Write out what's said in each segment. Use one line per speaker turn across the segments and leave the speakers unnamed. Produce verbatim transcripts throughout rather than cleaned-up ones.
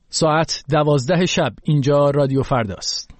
ساعت دوازده شب اینجا رادیو فرداست.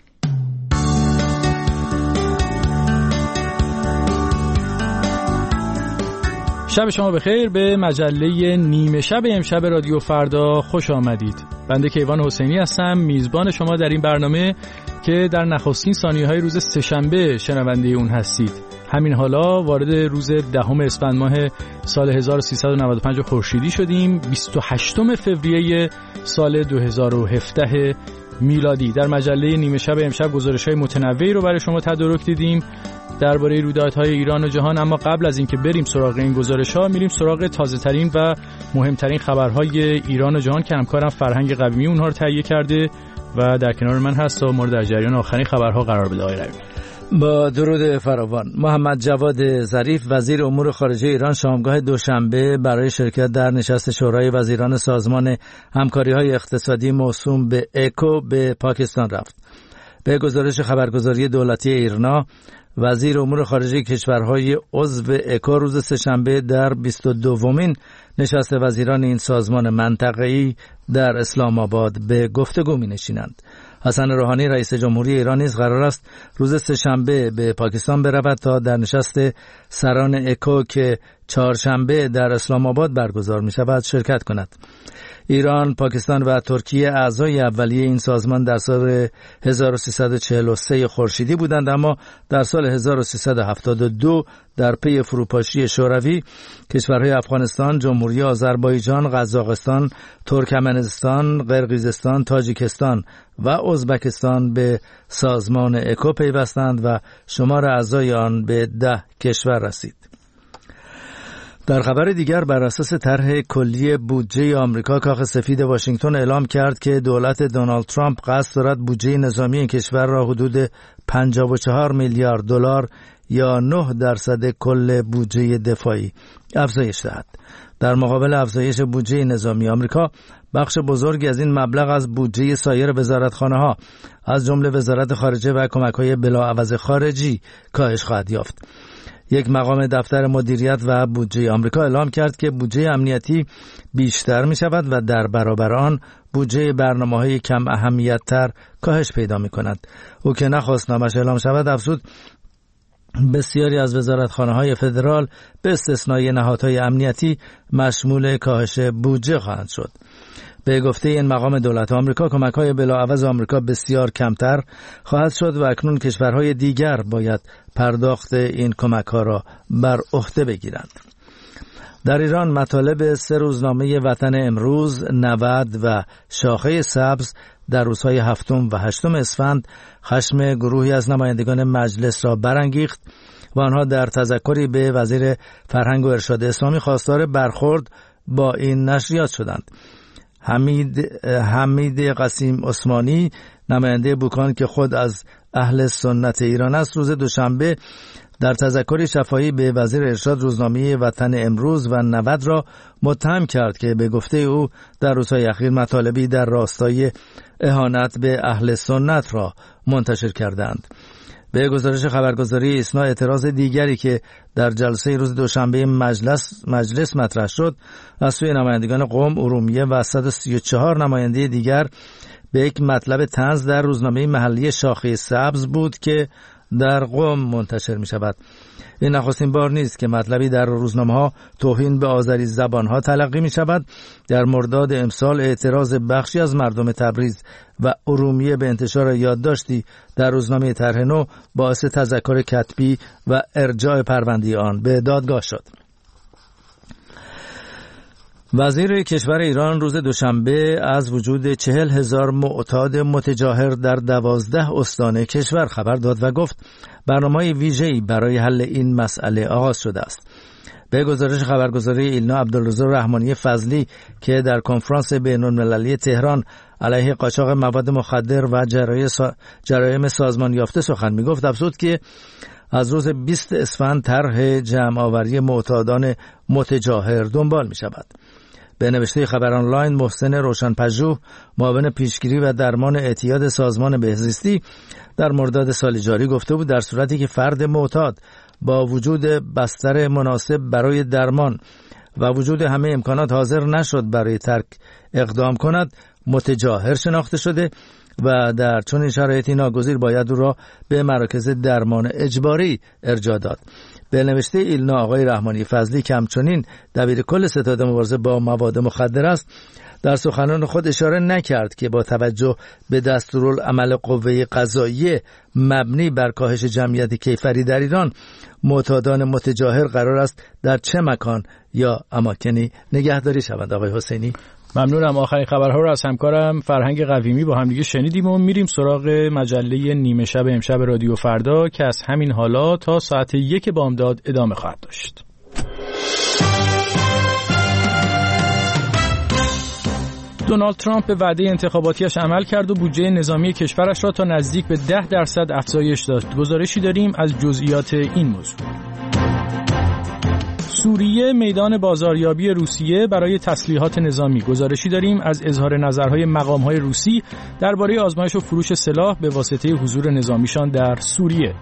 شب شما بخیر. به مجله نیمه شب امشب رادیو فردا خوش آمدید. بنده کیوان حسینی هستم، میزبان شما در این برنامه که در نخستین ثانیه‌های روز سه‌شنبه شنونده اون هستید. همین حالا وارد روز دهم اسفند ماه سال هزار و سیصد و نود و پنج خورشیدی شدیم، بیست و هشتم فوریه سال دو هزار و هفده میلادی. در مجله نیمه شب امشب گزارش‌های متنوعی رو برای شما تدارک دیدیم درباره رویدادهای ایران و جهان، اما قبل از اینکه بریم سراغ این گزارش‌ها میریم سراغ تازه‌ترین و مهمترین خبرهای ایران و جهان که همکارم فرهنگ قویمی اونها رو تهیه کرده و در کنار من هست تا مورد در جریان آخرین خبرها قرار بده. آقای قویمی.
با درود فراوان. محمد جواد ظریف وزیر امور خارجه ایران شامگاه دوشنبه برای شرکت در نشست شورای وزیران سازمان همکاری‌های اقتصادی موسوم به اکو به پاکستان رفت. به گزارش خبرگزاری دولتی ایرنا، وزیر امور خارجه کشورهای عضو اکو روز سه‌شنبه در بیست و دومین نشست وزیران این سازمان منطقه‌ای در اسلام آباد به گفتگو می‌نشینند. حسن روحانی رئیس جمهوری ایران نیز قرار است روز سه‌شنبه به پاکستان برود تا در نشست سران اکو که چهارشنبه در اسلام آباد برگزار می‌شود شرکت کند. ایران، پاکستان و ترکیه اعضای اولیه این سازمان در سال هزار و سیصد و چهل و سه خورشیدی بودند، اما در سال هزار و سیصد و هفتاد و دو در پی فروپاشی شوروی کشورهای افغانستان، جمهوری آذربایجان، قزاقستان، ترکمنستان، قرقیزستان، تاجیکستان و ازبکستان به سازمان اکو پیوستند و شمار اعضای آن به ده کشور رسید. در خبر دیگر، بر اساس طرح کلی بودجه آمریکا، کاخ سفید واشنگتن اعلام کرد که دولت دونالد ترامپ قصد دارد بودجه نظامی این کشور را حدود پنجاه و چهار میلیارد دلار یا نه درصد کل بودجه دفاعی افزایش دهد. در مقابل افزایش بودجه نظامی آمریکا، بخش بزرگی از این مبلغ از بودجه سایر وزارتخانه‌ها از جمله وزارت خارجه و کمک‌های بلاعوض خارجی کاهش خواهد یافت. یک مقام دفتر مدیریت و بودجه آمریکا اعلام کرد که بودجه امنیتی بیشتر می شود و در برابر آن بودجه برنامه‌های کم اهمیت تر کاهش پیدا می کند. او که نخواست نامش اعلام شود افزود بسیاری از وزارتخانه‌های فدرال به استثنای نهادهای امنیتی مشمول کاهش بودجه خواهند شد. به گفته این مقام دولت آمریکا، کمک‌های بلاعوض آمریکا بسیار کمتر خواهد شد و اکنون کشورهای دیگر باید پرداخت این کمک‌ها را بر عهده بگیرند. در ایران مطالب سه روزنامه وطن امروز، نود و شاخه سبز در روزهای هفتم و هشتم اسفند خشم گروهی از نمایندگان مجلس را برانگیخت و آنها در تذکری به وزیر فرهنگ و ارشاد اسلامی خواستار برخورد با این نشریات شدند. حمید حمید قاسم عثمانی، نماینده بوکان که خود از اهل سنت ایران است، روز دوشنبه در تذکری شفاهی به وزیر ارشاد روزنامه وطن امروز و نود را متهم کرد که به گفته او در روزهای اخیر مطالبی در راستای اهانت به اهل سنت را منتشر کردند. به گزارش خبرگزاری ایسنا، اعتراض دیگری که در جلسه روز دوشنبه مجلس مجلس مطرح شد از سوی نمایندگان قم، ارومیه و صد و سی و چهار نماینده دیگر به یک مطلب طنز در روزنامه محلی شاخه سبز بود که در قم منتشر می شود. این نخستین بار نیست که مطلبی در روزنامه ها توهین به آذری زبان ها تلقی می شود. در مرداد امسال اعتراض بخشی از مردم تبریز و ارومیه به انتشار یادداشتی در روزنامه طرح نو باعث تذکر کتبی و ارجاع پرونده آن به دادگاه شد. وزیر کشور ایران روز دوشنبه از وجود چهل هزار معتاد متجاهر در دوازده استان کشور خبر داد و گفت برنامه‌های ویژه‌ای برای حل این مسئله آغاز شده است. به گزارش خبرگزاری ایلنا، عبدالرضا رحمانی فضلی که در کنفرانس بین‌المللی تهران علیه قاچاق مواد مخدر و جرایم سازمان یافته سخن می‌گفت، افزود که از روز بیست اسفند طرح جمع آوری معتادان متجاهر دنبال می‌شود. به نوشته خبر آنلاین، محسن روشن‌پژوه، معاون پیشگیری و درمان اعتیاد سازمان بهزیستی، در مرداد سال جاری گفته بود در صورتی که فرد معتاد با وجود بستر مناسب برای درمان و وجود همه امکانات حاضر نشد برای ترک اقدام کند، متجاهر شناخته شده و در چنین شرایطی ناگزیر باید او را به مراکز درمان اجباری ارجاع داد. به نوشته ایلنا آقای رحمانی فضلی که همچنین دبیر کل ستاد مبارزه با مواد مخدر است، در سخنان خود اشاره نکرد که با توجه به دستورالعمل قوه قضاییه مبنی بر کاهش جمعیت کیفری در ایران، معتادان متجاهر قرار است در چه مکان یا اماکنی نگهداری شوند. آقای حسینی
ممنونم. آخرین خبرها رو از همکارم فرهنگ قویمی با هم دیگه شنیدیم و میریم سراغ مجله نیمه شب امشب رادیو فردا که از همین حالا تا ساعت یک بامداد ادامه خواهد داشت. دونالد ترامپ به وعده انتخاباتیش عمل کرد و بودجه نظامی کشورش را تا نزدیک به ده درصد افزایش داد. گزارشی داریم از جزئیات این موضوع. سوریه میدان بازاریابی روسیه برای تسلیحات نظامی. گزارشی داریم از اظهار نظرهای مقام‌های روسی درباره آزمایش و فروش سلاح به واسطه حضور نظامیشان در سوریه.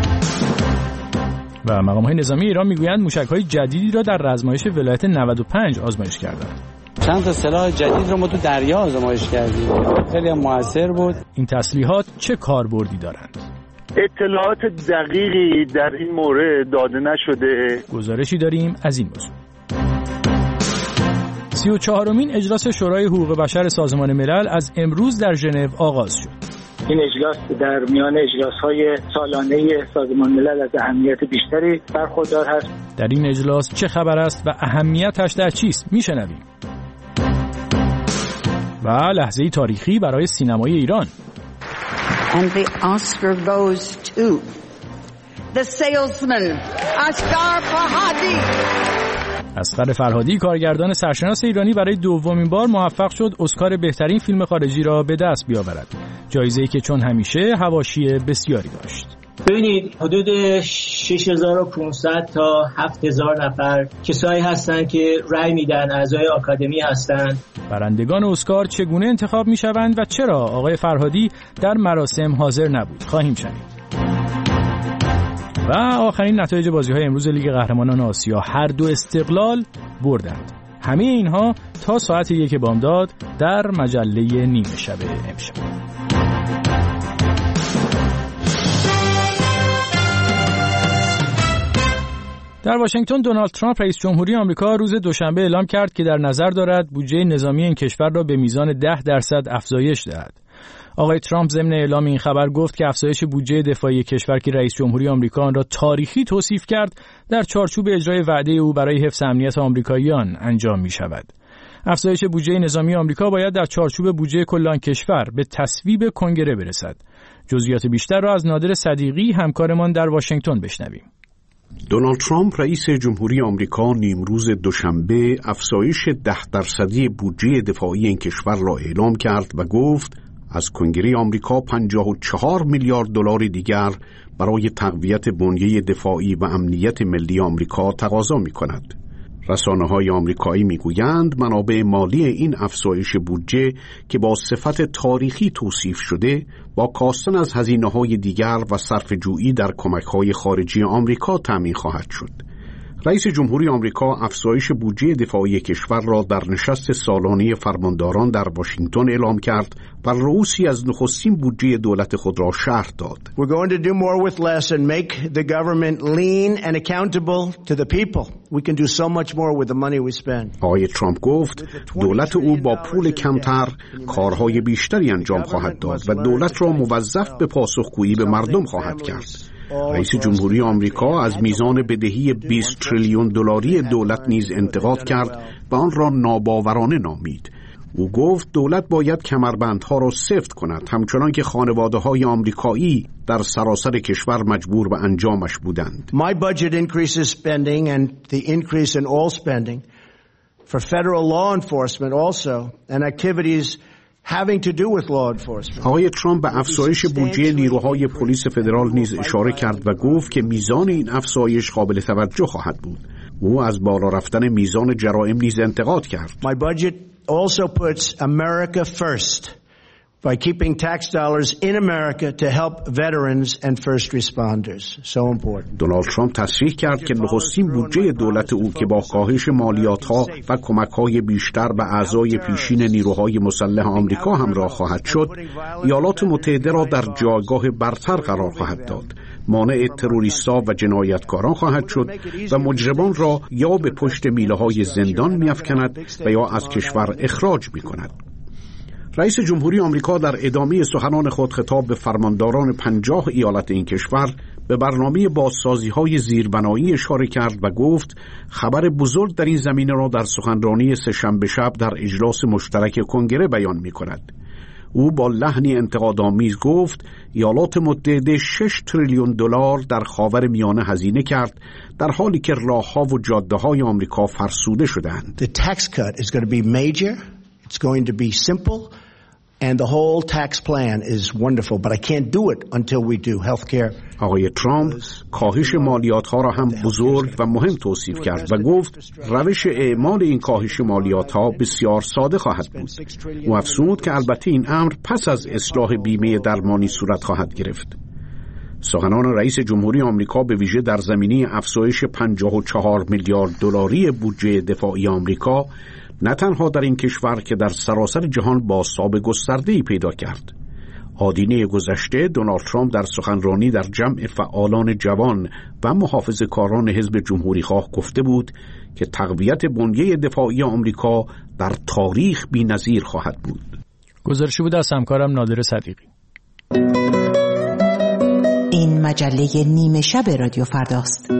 و مقام‌های نظامی ایران میگویند موشک‌های جدیدی را در رزمایش ولایت نود و پنج آزمایش کردند.
چند تا سلاح جدید رو ما تو دریا آزمایش کردیم، خیلی موثر بود.
این تسلیحات چه کاربردی دارند؟
اطلاعات دقیقی در این مورد داده نشده.
گزارشی داریم از این موضوع. سی و چهارمین اجلاس شورای حقوق بشر سازمان ملل از امروز در ژنو آغاز شد.
این اجلاس در میان اجلاس‌های سالانه سازمان ملل از اهمیت بیشتری برخوردار هست.
در این اجلاس چه خبر است و اهمیتش در چیست؟ میشنویم. و لحظه‌ای تاریخی برای سینمای ایران.
And the Oscar goes to the salesman Asghar Farhadi.
اصغر فرهادی کارگردان سرشناس ایرانی برای دومین بار موفق شد اسکار بهترین فیلم خارجی را به دست بیاورد. جایزه‌ای که چون همیشه حواشی بسیاری داشت.
ببینید حدود شش هزار و پانصد تا هفت هزار نفر کسایی هستند که رأی میدن، اعضای آکادمی هستند.
برندگان اسکار چگونه انتخاب میشوند و چرا آقای فرهادی در مراسم حاضر نبود؟ خواهیم شنید. و آخرین نتایج بازی‌های امروز لیگ قهرمانان آسیا، هر دو استقلال بردند. همه اینها تا ساعت یک بامداد در مجله نیمه شب امشب. در واشنگتن دونالد ترامپ رئیس جمهوری آمریکا روز دوشنبه اعلام کرد که در نظر دارد بودجه نظامی این کشور را به میزان ده درصد افزایش دهد. آقای ترامپ ضمن اعلام این خبر گفت که افزایش بودجه دفاعی کشور که رئیس جمهوری آمریکا آن را تاریخی توصیف کرد، در چارچوب اجرای وعده او برای حفظ امنیت آمریکاییان انجام می شود. افزایش بودجه نظامی آمریکا باید در چارچوب بودجه کل کشور به تصویب کنگره برسد. جزئیات بیشتر را از نادر صدیقی همکارمان در واشنگتن بشنویم.
دونالد ترامپ رئیس جمهوری آمریکا نیمروز دوشنبه افزایش ده درصدی بودجه دفاعی این کشور را اعلام کرد و گفت از کنگره آمریکا پنجاه و چهار میلیارد دلار دیگر برای تقویت بنیه دفاعی و امنیت ملی آمریکا تقاضا می‌کند. رسانه‌های آمریکایی می‌گویند منابع مالی این افزایش بودجه که با صفت تاریخی توصیف شده با کاستن از هزینه‌های دیگر و صرفه‌جویی در کمک‌های خارجی آمریکا تامین خواهد شد. رئیس جمهوری آمریکا افزایش بودجه دفاعی کشور را در نشست سالانه فرمانداران در واشنگتن اعلام کرد و رئوسی از نخستین بودجه دولت خود را شرح داد.
We're going to do more with less and make the government lean and accountable to the people. We can do so much more with the money we spend.
آقای ترامپ گفت دولت او با پول کمتر کارهای بیشتری انجام خواهد داد و دولت را موظف به پاسخگویی به مردم خواهد کرد. رئیس جمهوری آمریکا از میزان بدهی بیست تریلیون دلاری دولت نیز انتقاد کرد و آن را ناباورانه نامید. او گفت دولت باید کمربندها را سفت کند، همچنان که خانواده‌های آمریکایی در سراسر کشور مجبور به انجامش بودند.
My budget increases spending and the increase in all spending for federal law enforcement also and activities having to do with law enforcement.
آقای ترامپ به افزایش بودجه نیروهای پلیس فدرال نیز اشاره کرد و گفت که میزان این افزایش قابل توجه خواهد بود. او از بالا رفتن میزان جرائم نیز انتقاد کرد.
My budget also puts America first by keeping tax dollars in America to help veterans and first responders. So important.
دونالد ترامپ تصریح کرد که نخستین بودجه دولت او که با کاهش مالیات‌ها و کمک‌های بیشتر به اعضای پیشین نیروهای مسلح آمریکا همراه خواهد شد، ایالات متحده را در جایگاه برتر قرار خواهد داد. مانع تروریست‌ها و جنایتکاران خواهد شد و مجرمان را یا به پشت میله‌های زندان می‌افکند و یا از کشور اخراج می‌کند. رئیس جمهوری آمریکا در ادامه سخنان خود خطاب به فرمانداران پنجاه ایالت این کشور به برنامه بازسازی‌های زیربنایی اشاره کرد و گفت خبر بزرگ در این زمینه را در سخنرانی سه‌شنبه شب در اجلاس مشترک کنگره بیان می‌کند. او با لحنی انتقادآمیز گفت ایالات متحده شش تریلیون دلار در خاور میانه هزینه کرد در حالی که راه‌ها و جاده‌های آمریکا فرسوده شده‌اند.
The tax cut is going to be major. It's going to be simple. And the whole tax plan is wonderful, but I can't do it until we do healthcare.
آقای ترامپ کاهش مالیات‌ها را هم بزرگ و مهم توصیف کرد و گفت روش اعمال این کاهش مالیات‌ها بسیار ساده خواهد بود. او افزود که البته این امر پس از اصلاح بیمه درمانی صورت خواهد گرفت. سخنان رئیس جمهوری آمریکا به ویژه در زمینه افزایش پنجاه و چهار میلیارد دلاری بودجه دفاعی آمریکا نه تنها در این کشور که در سراسر جهان بازتاب گسترده‌ای پیدا کرد. آدینه گذشته دونالد ترامپ در سخنرانی در جمع فعالان جوان و محافظه‌کاران حزب جمهوری‌خواه گفته بود که تقویت بنیه دفاعی آمریکا در تاریخ بی‌نظیر خواهد بود.
گزارشی بود از همکارم نادر صدیقی.
این مجله نیمه شب رادیو فرداست.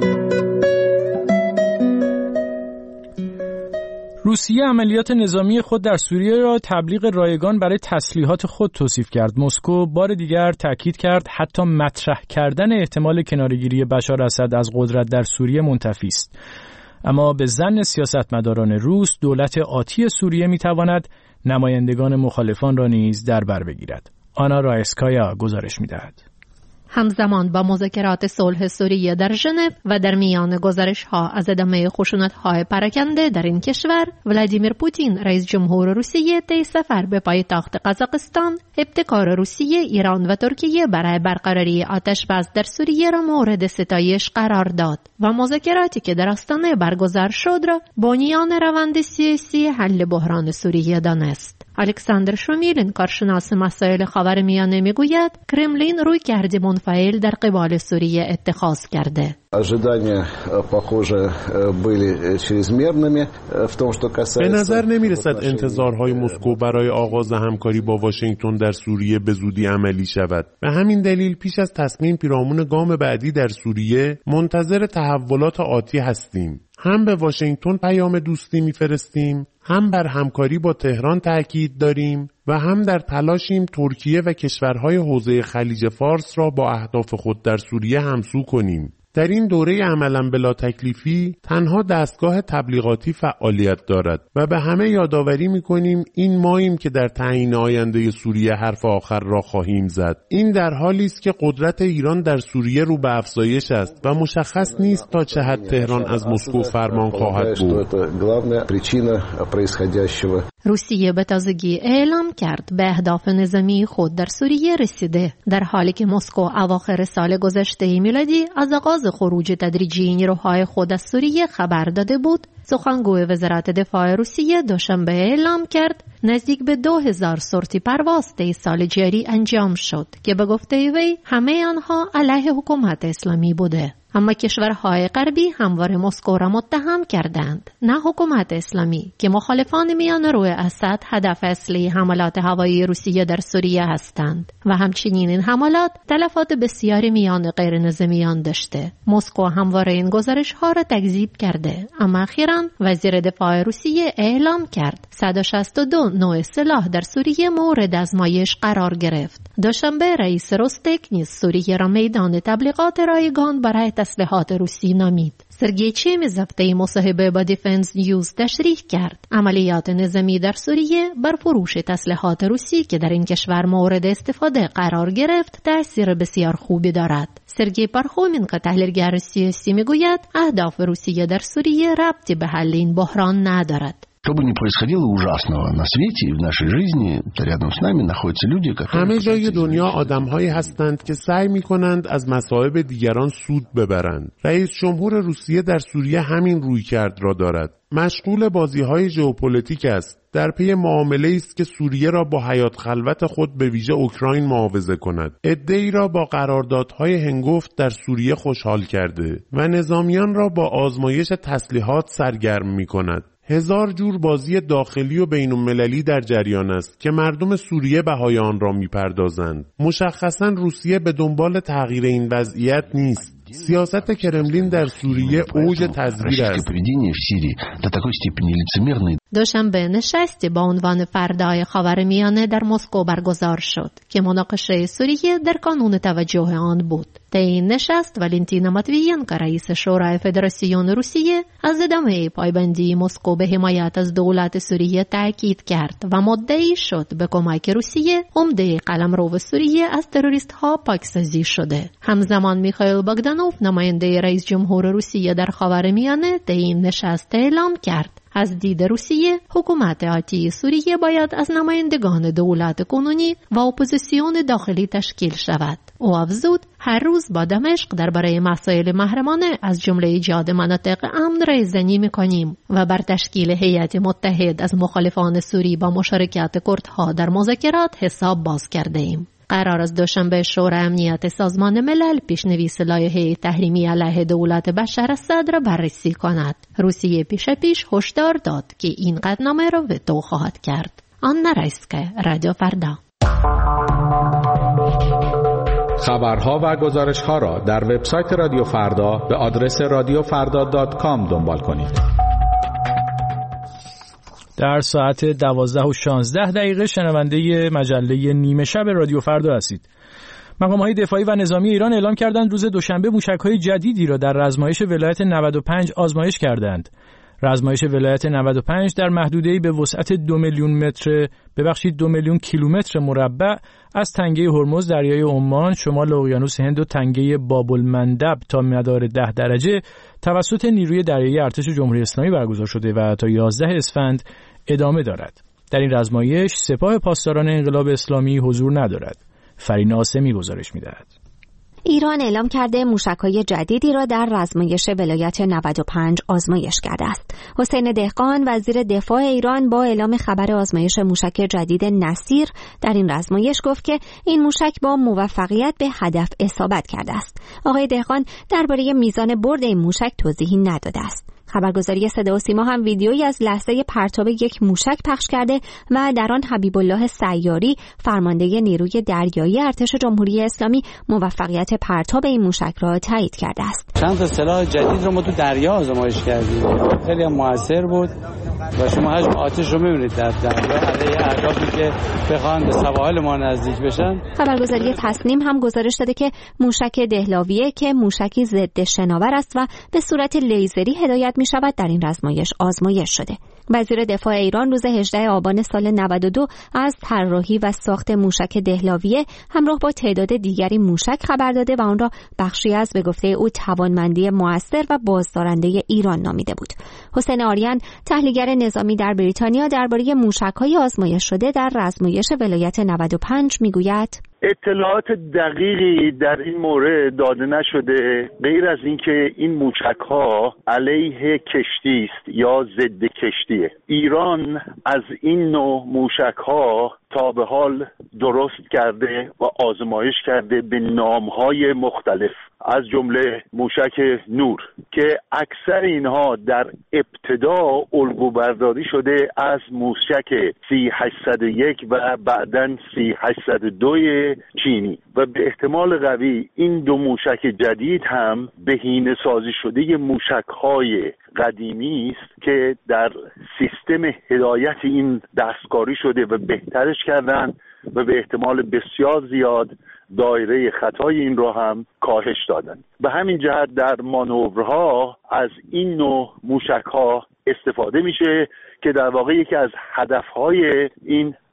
روسیه عملیات نظامی خود در سوریه را تبلیغ رایگان برای تسلیحات خود توصیف کرد. مسکو بار دیگر تاکید کرد حتی مطرح کردن احتمال کناره‌گیری بشار اسد از قدرت در سوریه منتفی است. اما به ظن سیاستمداران روس دولت آتی سوریه می‌تواند نمایندگان مخالفان را نیز در بر بگیرد. آنا رایسکایا گزارش می‌دهد.
همزمان با مذاکرات صلح سوریه در ژنو و در میان گزارش‌ها از ادامه خشونت‌های پراکنده در این کشور، ولادیمیر پوتین رئیس جمهور روسیه طی سفر به پایتخت قزاقستان ابتکار روسیه، ایران و ترکیه برای برقراری آتش‌بس در سوریه را مورد ستایش قرار داد و مذاکراتی که در آستانه برگزار شد را بنیان روند سیاسی حل بحران سوریه دانست. الکساندر شومیلین کارشناس مسائل خاورمیانه میگوید کرملین روی کرد منفعل در قبال سوریه اتخاذ کرده.
به نظر نمی‌رسد انتظارهای مسکو برای آغاز همکاری با واشنگتن در سوریه به زودی عملی شود. به همین دلیل پیش از تصمیم پیرامون گام بعدی در سوریه منتظر تحولات آتی هستیم. هم به واشنگتن پیام دوستی می‌فرستیم، هم بر همکاری با تهران تأکید داریم و هم در تلاشیم ترکیه و کشورهای حوزه خلیج فارس را با اهداف خود در سوریه همسو کنیم. در این دوره عملاً بلا تکلیفی تنها دستگاه تبلیغاتی فعالیت دارد و به همه یادآوری می‌کنیم این ماییم که در تعیین آینده سوریه حرف آخر را خواهیم زد. این در حالی است که قدرت ایران در سوریه رو به افزایش است و مشخص نیست تا چه حد تهران از مسکو فرمان خواهد بود.
روسیه به تازگی اعلام کرد به اهداف نظامی خود در سوریه رسیده، در حالی که مسکو اواخر سال گذشته میلادی از آغاز خروج تدریجی نیروهای خود از سوریه خبر داده بود. سخنگوی وزارت دفاع روسیه دوشنبه اعلام کرد نزدیک به دو هزار سورتی پرواز طی سال جاری انجام شد که به گفته وی همه آنها علیه حکومت اسلامی بوده. اما کشورهای غربی همواره مسکو را متهم کردند، نه حکومت اسلامی، که مخالفان میان روی اسد هدف اصلی حملات هوایی روسیه در سوریه هستند و همچنین این حملات تلفات بسیاری میان غیر نظامیان داشته. مسکو همواره این گزارش ها را تکذیب کرده، اما اخیراً وزیر دفاع روسیه اعلام کرد صد و شصت و دو نوع سلاح در سوریه مورد آزمایش قرار گرفت. دوشنبه رئیس روستک نیز سوریه را میدان تبلیغات رایگان برای تسلیحات روسی نامید. سرگئی چمیز هفته مصاحبه با دیفنس نیوز تشریح کرد عملیات نظامی در سوریه بر فروش تسلیحات روسی که در این کشور مورد استفاده قرار گرفت تأثیر بسیار خوبی دارد. سرگئی پارخومین که تحلیلگر سیاسی میگوید اهداف روسیه در سوریه ربطی به حل این بحران ندارد.
Что бы ни происходило ужасного на свете и в нашей жизни, рядом с нами находятся люди, которые...
همه جای دنیا آدم‌هایی هستند که سعی می‌کنند از مصائب دیگران سود ببرند. رئیس جمهور روسیه در سوریه همین رویکرد را دارد. مشغول بازی‌های ژئوپلیتیک است. در پی معامله‌ای است که سوریه را با حیات خلوت خود به ویژه اوکراین معاوضه کند. عده‌ای را با قراردادهای هنگفت در سوریه خوشحال کرده و نظامیان را با آزمایش تسلیحات سرگرم می‌کند. هزار جور بازی داخلی و بین‌المللی در جریان است که مردم سوریه بهای آن را می‌پردازند. مشخصاً روسیه به دنبال تغییر این وضعیت نیست. سیاست کرملین در سوریه اوج تزویر است.
دوشنبه نشستی با عنوان فردای خاورمیانه در مسکو برگزار شد که مناقشه سوریه در کانون توجه آن بود. در این نشست والنتینا ماتویینکا رئیس شورای فدراسیون روسیه از ادامه پایبندی مسکو به حمایت از دولت سوریه تاکید کرد و مدعی شد به کمک روسیه عمده قلمرو سوریه از تروریست ها پاکسازی شده. همزمان میخائیل باگدانوف نماینده رئیس جمهور روسیه در خاورمیانه در این نشست اعلام کرد از دید روسیه حکومت آتی سوریه باید از نمایندگان دولت کنونی و اپوزیسیون داخلی تشکیل شود. او افزود هر روز با دمشق درباره مسائل محرمانه از جمله ایجاد مناطق امن رایزنی می‌کنیم و بر تشکیل هیئت متحد از مخالفان سوری با مشارکت کردها در مذاکرات حساب باز کرده ایم. قرار است دوشنبه شورای امنیت سازمان ملل پیشنویس لایحه تحریمی علیه دولت بشار اسد را بررسی کند. روسیه پیش پیش هشدار داد که این قطعنامه را وتو خواهد کرد. آنا رایسکا، رادیو فردا.
خبرها و گزارش‌ها را در وبسایت رادیو فردا به آدرس رادیو فردا دات کام دنبال کنید.
در ساعت دوازده و شانزده دقیقه شنونده مجله نیمه شب رادیو فردا هستید. مقام‌های دفاعی و نظامی ایران اعلام کردند روز دوشنبه موشک‌های جدیدی را در رزمایش ولایت نود و پنج آزمایش کردند. رزمایش ولایت نود و پنج در محدوده‌ای به وسعت دو میلیون متر ببخشید دو میلیون کیلومتر مربع از تنگه هرمز دریای عمان شمال اقیانوس هند و تنگه باب المندب تا مدار ده درجه توسط نیروی دریایی ارتش جمهوری اسلامی برگزار شده و تا یازده اسفند ادامه دارد. در این رزمایش سپاه پاسداران انقلاب اسلامی حضور ندارد. فرین آسمی گزارش می‌دهد.
ایران اعلام کرده موشک‌های جدیدی را در رزمایش ولایت نود و پنج آزمایش کرده است. حسین دهقان وزیر دفاع ایران با اعلام خبر آزمایش موشک جدید نصیر در این رزمایش گفت که این موشک با موفقیت به هدف اصابت کرده است. آقای دهقان درباره میزان برد این موشک توضیحی نداده است. خبرگزاری صدا و سیما هم ویدیویی از لحظه پرتاب یک موشک پخش کرده و در آن حبیب الله سیاری فرمانده نیروی دریایی ارتش جمهوری اسلامی موفقیت پرتاب این موشک را تایید کرده است.
چند تا سلاح جدید رو ما تو دریا آزمایش کردیم. خیلی موثر بود و شما حجم آتش رو می‌بینید در دریا علیه اهدافی که بخوان به سواحل ما نزدیک بشن.
خبرگزاری تصنیم هم گزارش داده که موشک دهلاویه که موشکی ضد شناور است و به صورت لیزری هدایت می شود در این رزمایش آزمایش شده. وزیر دفاع ایران روز هجدهم آبان سال نود و دو از طراحی و ساخت موشک دهلاویه همراه با تعداد دیگری موشک خبر داده و آن را بخشی از به گفته او توانمندی موثر و بازدارنده ایران نامیده بود. حسین آریان تحلیلگر نظامی در بریتانیا درباره موشک‌های آزمایش شده در رزمایش ولایت نود و پنج میگوید
اطلاعات دقیقی در این مورد داده نشده غیر از اینکه این موشک‌ها علیه کشتی است یا ضد کشتیه. ایران از این نوع موشک‌ها تا به حال درست کرده و آزمایش کرده به نام‌های مختلف، از جمله موشک نور که اکثر اینها در ابتدا الگو برداری شده از موشک سی هشتصد و یک و بعداً سی هشتصد و دو چینی و به احتمال قوی این دو موشک جدید هم بهینه سازی شده موشک‌های قدیمی است که در سیستم هدایت این دستکاری شده و بهترش کردن و به احتمال بسیار زیاد دایره خطای این رو هم کاهش دادن. به همین جهت در مانورها از این نوع موشک‌ها استفاده میشه که در واقع یکی از هدفهای این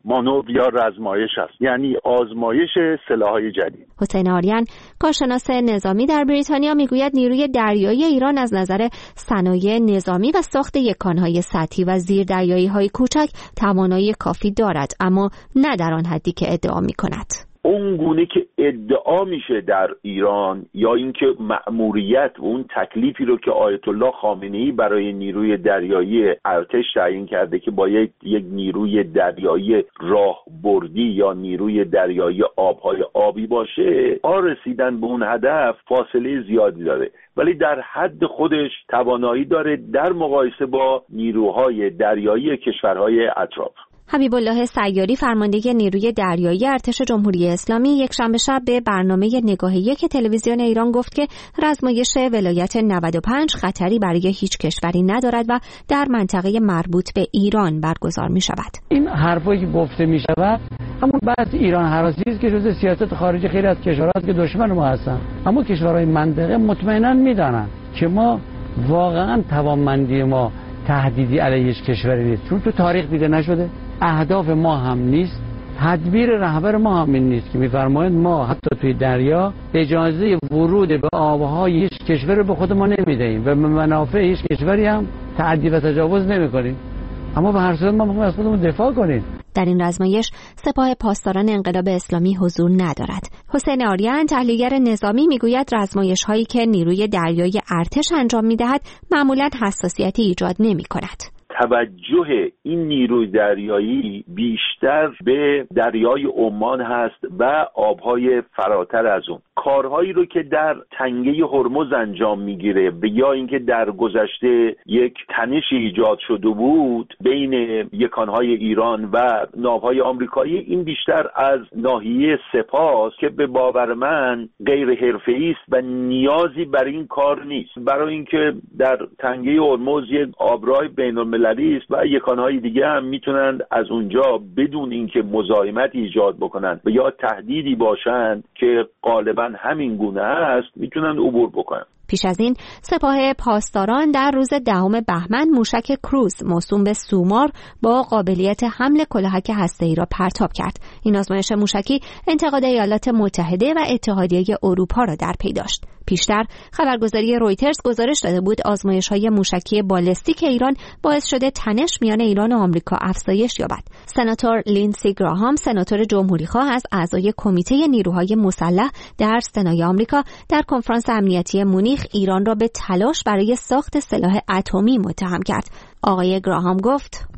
مانور یا رزمایش است، یعنی آزمایش سلاح‌های جدید.
حسین آریان کارشناس نظامی در بریتانیا میگوید نیروی دریایی ایران از نظر صنایع نظامی و ساخت یکانهای سطحی و زیردریایی‌های کوچک توانایی کافی دارد، اما نه در آن حدی که ادعا می‌کند.
اون گونه که ادعا میشه در ایران یا اینکه مأموریت و اون تکلیفی رو که آیت الله خامنه‌ای برای نیروی دریایی ارتش تعیین کرده که باید یک نیروی دریایی راهبردی یا نیروی دریایی آبهای آبی باشه، آ رسیدن به اون هدف فاصله زیادی داره، ولی در حد خودش توانایی داره در مقایسه با نیروهای دریایی کشورهای اطراف.
حبیب الله سیاری فرمانده نیروی دریایی ارتش جمهوری اسلامی یک شنبه شب به برنامه نگاه یک تلویزیون ایران گفت که رزمایش ولایت نود و پنج خطری برای هیچ کشوری ندارد و در منطقه مربوط به ایران برگزار می شود.
این حرفایی که گفته می شود همون بحث ایران هراسی است که جزء سیاست خارجی خیلی از کشورهاست که دشمن ما هستن، اما کشورهای منطقه مطمئنا میدانند که ما واقعا توانمندی ما تهدیدی علیه هیچ کشوری نیست، چون تو تاریخ دیده نشده، اهداف ما هم نیست، تدبیر رهبر ما هم این نیست که میفرمایند ما حتی توی دریا اجازه ورود به آبهای هیچ کشور به خود ما نمیدهیم و به منافع هیچ کشوری هم تعدی و تجاوز نمیکنیم، اما به هر صورت ما میخوایم از خودمون دفاع کنیم.
در این رزمایش سپاه پاسداران انقلاب اسلامی حضور ندارد. حسین آریان تحلیلگر نظامی میگوید رزمایش هایی که نیروی دریایی ارتش انجام میدهد معمولا حساسیتی ایجاد نمی کند.
توجه این نیروی دریایی بیشتر به دریای عمان هست و آبهای فراتر از اون. کارهایی رو که در تنگه هرمز انجام میگیره و یا اینکه در گذشته یک تنشی ایجاد شده بود بین یکانهای ایران و ناوهای آمریکایی، این بیشتر از ناحیه سپاه که به باور من غیر حرفه‌ای است و نیازی برای این کار نیست، برای اینکه در تنگه هرمز یک آبراه بین‌المللی است و یکانهای دیگه هم میتونند از اونجا بدون اینکه مزاحمت ایجاد بکنند و یا تهدیدی باشند که غالبا همین گونه است میتونن عبور بکنن.
پیش از این سپاه پاسداران در روز دهم بهمن موشک کروز موسوم به سومار با قابلیت حمل کلاهک هسته‌ای را پرتاب کرد. این آزمایش موشکی انتقاد ایالات متحده و اتحادیه اروپا را در پی داشت. پیشتر خبرگزاری رویترز گزارش داده بود آزمایش‌های موشکی بالستیک ایران باعث شده تنش میان ایران و آمریکا افزایش یابد. سناتور لینسی گراهام، سناتور جمهوری‌خواه از اعضای کمیته نیروهای مسلح در سنای آمریکا، در کنفرانس امنیتی مونیخ ایران را به تلاش برای ساخت سلاح اتمی متهم کرد. آقای گراهام گفت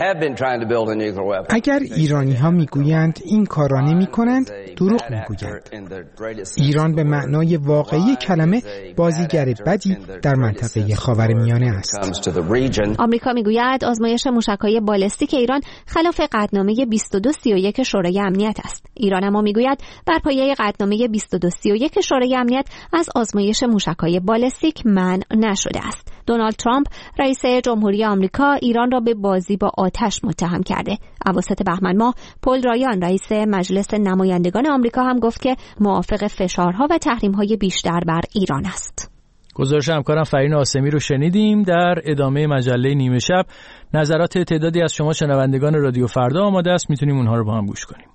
اگر ایرانی ها میگویند این کار را نمی کنند، دروغ میگویند. ایران به معنای واقعی کلمه بازیگر بدی در منطقه خاورمیانه است.
آمریکا میگوید آزمایش موشک‌های بالستیک ایران خلاف قطعنامه بیست و دو سی و یک شورای امنیت است. ایران اما میگوید بر پایه قطعنامه بیست و دو سی و یک شورای امنیت از آزمایش موشک‌های بالستیک منع نشده است. دونالد ترامپ رئیس جمهوری آمریکا ایران را به بازی با آتش متهم کرده. اواسط بهمن ماه پل رایان رئیس مجلس نمایندگان آمریکا هم گفت که موافق فشارها و تحریم‌های بیشتر بر ایران است.
گزارش همکارم فرین آسمی رو شنیدیم. در ادامه مجله نیمه شب نظرات تعدادی از شما شنوندگان رادیو فردا آماده است، میتونیم اونها رو با هم گوش کنیم.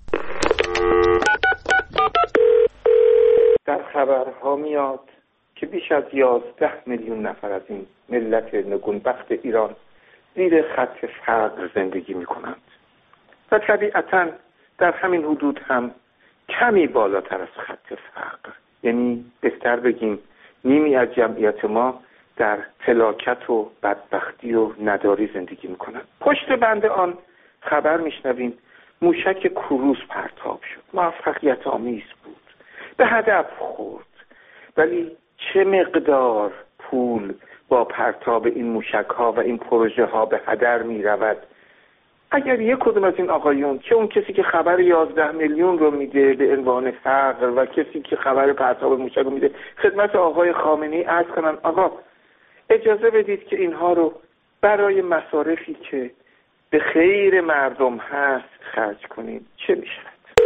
در خبرها میاد که بیش از یازده میلیون نفر از این ملت نگونبخت ایران زیر خط فقر زندگی میکنند و طبیعتاً در همین حدود هم کمی بالاتر از خط فقر، یعنی بهتر بگیم نیمی از جمعیت ما در فلاکت و بدبختی و نداری زندگی میکنند. پشت بند آن خبر میشنویم موشک کروز پرتاب شد، موفقیت آمیز بود، به هدف خورد، ولی چه مقدار پول با پرتاب این موشک ها و این پروژه ها به هدر می رود؟ اگر یک کدوم از این آقایون، چه اون کسی که خبر یازده میلیون رو میده به عنوان فقر و کسی که خبر پرتاب موشک رو میده، خدمت آقای خامنه‌ای عرض کنن آقا اجازه بدید که اینها رو برای مصارفی که به خیر مردم هست خرج کنیم، چه میشه؟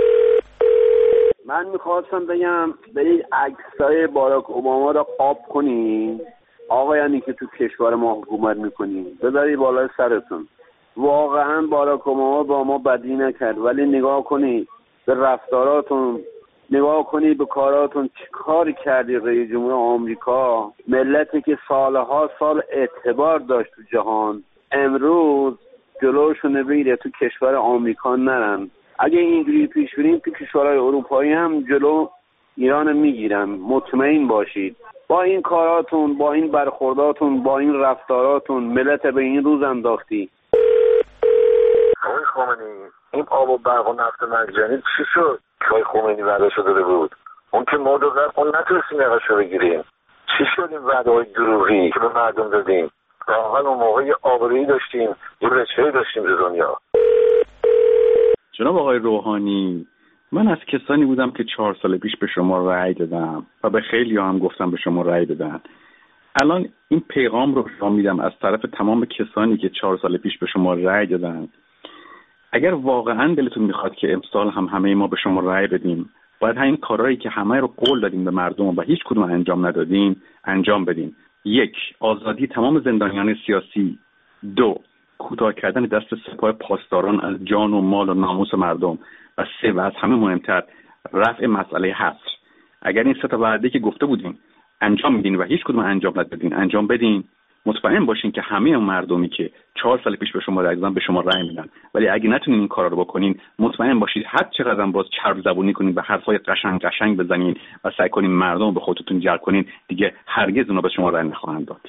من میخواستم بگم برید عکسای باراک اوباما رو قاب کنین، آقایانی که تو کشور ما حکومت میکنین بذاری بالای سرتون، واقعا باراک اوباما با ما بدی نکرد، ولی نگاه کنید به رفتاراتون، نگاه کنید به کاراتون، چی کاری کردی رئیس جمهور آمریکا؟ ملتی که سالها سال اعتبار داشت تو جهان امروز جلوشون بگیره تو کشور آمریکا نرن. اگه اینجوری پیش بریم تو کشورهای اروپایی هم جلو ایران میگیرن، مطمئن باشید. با این کاراتون، با این برخورداتون، با این رفتاراتون ملت به این روز انداختی.
آقای خامنه‌ای، این آب و برق و نفت مجانی چی شد که آقای خمینی وعده‌شو داده بود؟ اون که ما دو قرد اون نتونستیم یقه‌شو بگیریم. چی شد این وعده‌های دروغی که به مردم دادیم؟ واقعا اون موقع آبرویی داشتیم، یه رشوه‌ای داشتیم به دنیا.
جناب آقای روحانی، من از کسانی بودم که چهار سال پیش به شما رأی دادم و به خیلی هم گفتم به شما رأی بدن. الان این پیغام رو شما میدم از طرف تمام کسانی که چهار سال پیش به شما رأی دادن. اگر واقعا دلتون میخواد که امسال هم همه ما به شما رأی بدیم، باید همین کارهایی که همه رو قول دادیم به مردم و هیچ کدوم انجام ندادیم انجام بدیم. یک، آزادی تمام زندانیان سیاسی. دو، کوتاه کردن دست سپاه پاسداران از جان و مال و ناموس مردم. و سه، و از همه مهمتر، رفع مسئله حصر. اگر این سه تا وعده که گفته بودین انجام میدین و هیچ کدوم انجام ندادین انجام بدین، مطمئن باشین که همه اون مردمی که چهار سال پیش به شما رأی دادن به شما رأی میدن. ولی اگه نتونین این کارا رو بکنین، مطمئن باشید هر چقدر هم باز چرب زبونی کنین و حرفای قشنگ قشنگ بزنین و سعی کنین مردم رو به خودتون جلب کنین، دیگه هرگز اونا به شما رأی نخواهند داد.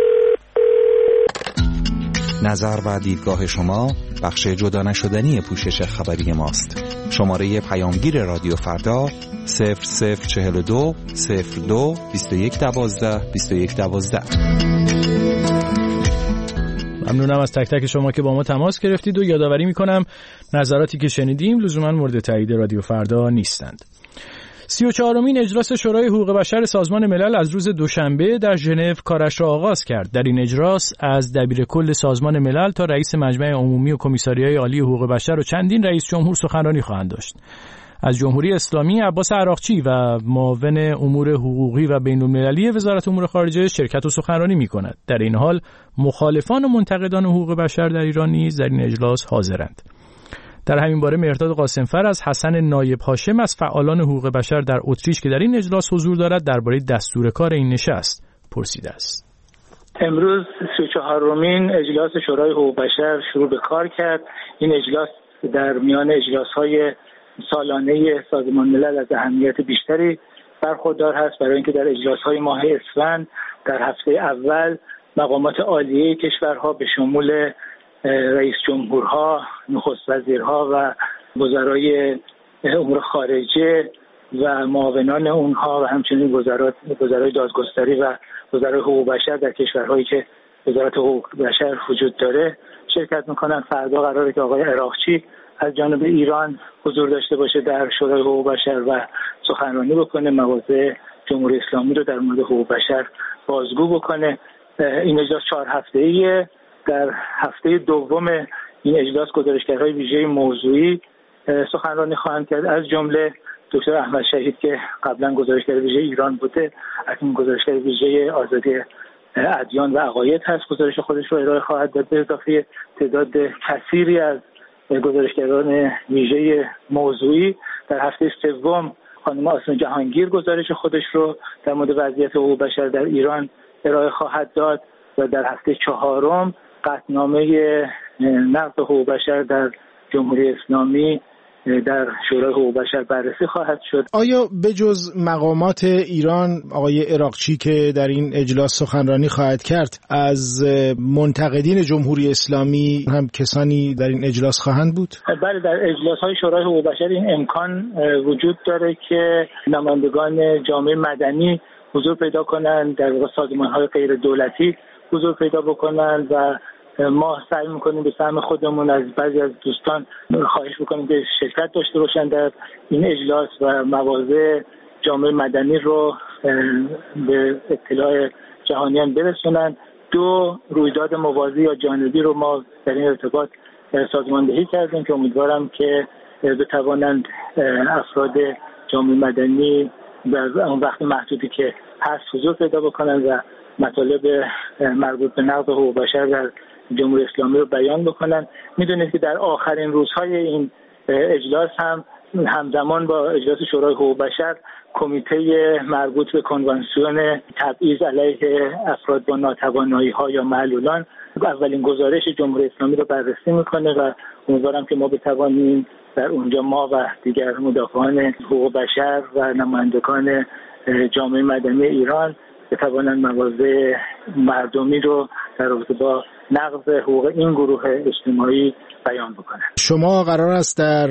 نظر و دیدگاه شما بخش جدا نشدنی پوشش خبری ماست. شماره پیامگیر رادیو فردا صفر صفر چهل و دو صفر دو بیست و یک دوازده بیست و یک دوازده.
ممنونم از تک تک شما که با ما تماس گرفتید و یادآوری میکنم نظراتی که شنیدیم لزوما مورد تایید رادیو فردا نیستند. سی و چهارمین اجلاس شورای حقوق بشر سازمان ملل از روز دوشنبه در ژنو کارش را آغاز کرد. در این اجلاس از دبیر کل سازمان ملل تا رئیس مجمع عمومی و کمیساریای عالی حقوق بشر و چندین رئیس جمهور سخنرانی خواهند داشت. از جمهوری اسلامی عباس عراقچی و معاون امور حقوقی و بین‌المللی وزارت امور خارجه شرکت و سخنرانی می‌کند. در این حال مخالفان و منتقدان حقوق بشر در ایران نیز در این اجلاس حاضرند. در همین باره مهرداد قاسمفر از حسن نایب هاشم از فعالان حقوق بشر در اتریش که در این اجلاس حضور دارد درباره دستور کار این نشست پرسیده است.
امروز سی و چهارمین اجلاس شورای حقوق بشر شروع به کار کرد. این اجلاس در میان اجلاس‌های سالانه سازمان ملل از اهمیت بیشتری برخوردار هست، برای اینکه در اجلاس‌های ماه اسفند در هفته اول مقامات عالیه کشورها به شمول رئیس جمهورها، نخست وزیرها و وزرای امور خارجه و معاونان اونها و همچنین وزرات وزرای دادگستری و وزرای حقوق بشر در کشورهایی که وزارت حقوق بشر وجود داره شرکت میکنن. فردا قراره که آقای عراقچی از جانب ایران حضور داشته باشه در شورای حقوق بشر و سخنرانی بکنه، مواضع جمهوری اسلامی رو در مورد حقوق بشر بازگو بکنه. این اجلاس چهار هفته‌ایه. در هفته دوم این اجلاس گزارشگرهای ویژه موضوعی سخنرانی خواهند کرد، از جمله دکتر احمد شهید که قبلا گزارشگر ویژه ایران بوده، اکنون گزارشگر ویژه آزادی ادیان و عقاید هست، گزارش خودش رو ارائه خواهد داد، به اضافه تعداد کثیری از گزارشگران ویژه موضوعی. در هفته سوم خانم آسان جهانگیر گزارش خودش رو در مورد وضعیت حقوق بشر در ایران ارائه خواهد داد و در هفته چهارم قطعنامه نقض حقوق بشر در جمهوری اسلامی در شورای حقوق بشر بررسی خواهد شد.
آیا به جز مقامات ایران آقای عراقچی که در این اجلاس سخنرانی خواهد کرد، از منتقدین جمهوری اسلامی هم کسانی در این اجلاس خواهند بود؟
بله، در اجلاس‌های شورای حقوق بشر این امکان وجود داره که نمایندگان جامعه مدنی حضور پیدا کنند، در سازمان‌های غیر دولتی حضور پیدا بکنند و ما سعی میکنیم به سهم خودمون از بعضی از دوستان خواهش بکنیم که شرکت داشته باشند در این اجلاس و مواضع جامعه مدنی رو به اطلاع جهانیان برسونند. دو رویداد موازی یا جانبی رو ما در این ارتباط سازماندهی کردیم که امیدوارم که بتوانند افراد جامعه مدنی در اون وقت محدودی که هست حضور پیدا بکنند و مطالب مربوط به نقض حقوق بشر در جمهوری اسلامی رو بیان بکنن. میدونید که در آخرین روزهای این اجلاس هم همزمان با اجلاس شورای حقوق بشر کمیته مربوط به کنوانسیون تبعیض علیه افراد با ناتوانایی‌ها یا معلولان اولین گزارش جمهوری اسلامی رو بررسی میکنه و امیدوارم که ما بتوانیم در اونجا ما و دیگر مدافعان حقوق بشر و نمایندگان جامعه مدنی ایران بتوانند مواضع مردمی رو در رابطه با نقض حقوق این گروه اجتماعی بیان بکنند.
شما قرار است در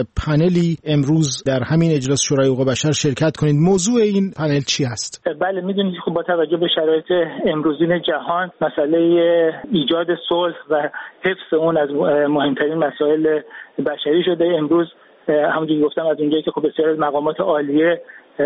پنلی امروز در همین اجلاس شورای حقوق بشر شرکت کنید. موضوع این پنل چی است؟
بله، میدونید که با توجه به شرایط امروزین جهان مسئله ایجاد صلح و حفظ اون از مهمترین مسائل بشری شده. امروز همونجوری گفتم از اونجایی که خب بسیار از مقامات عالیه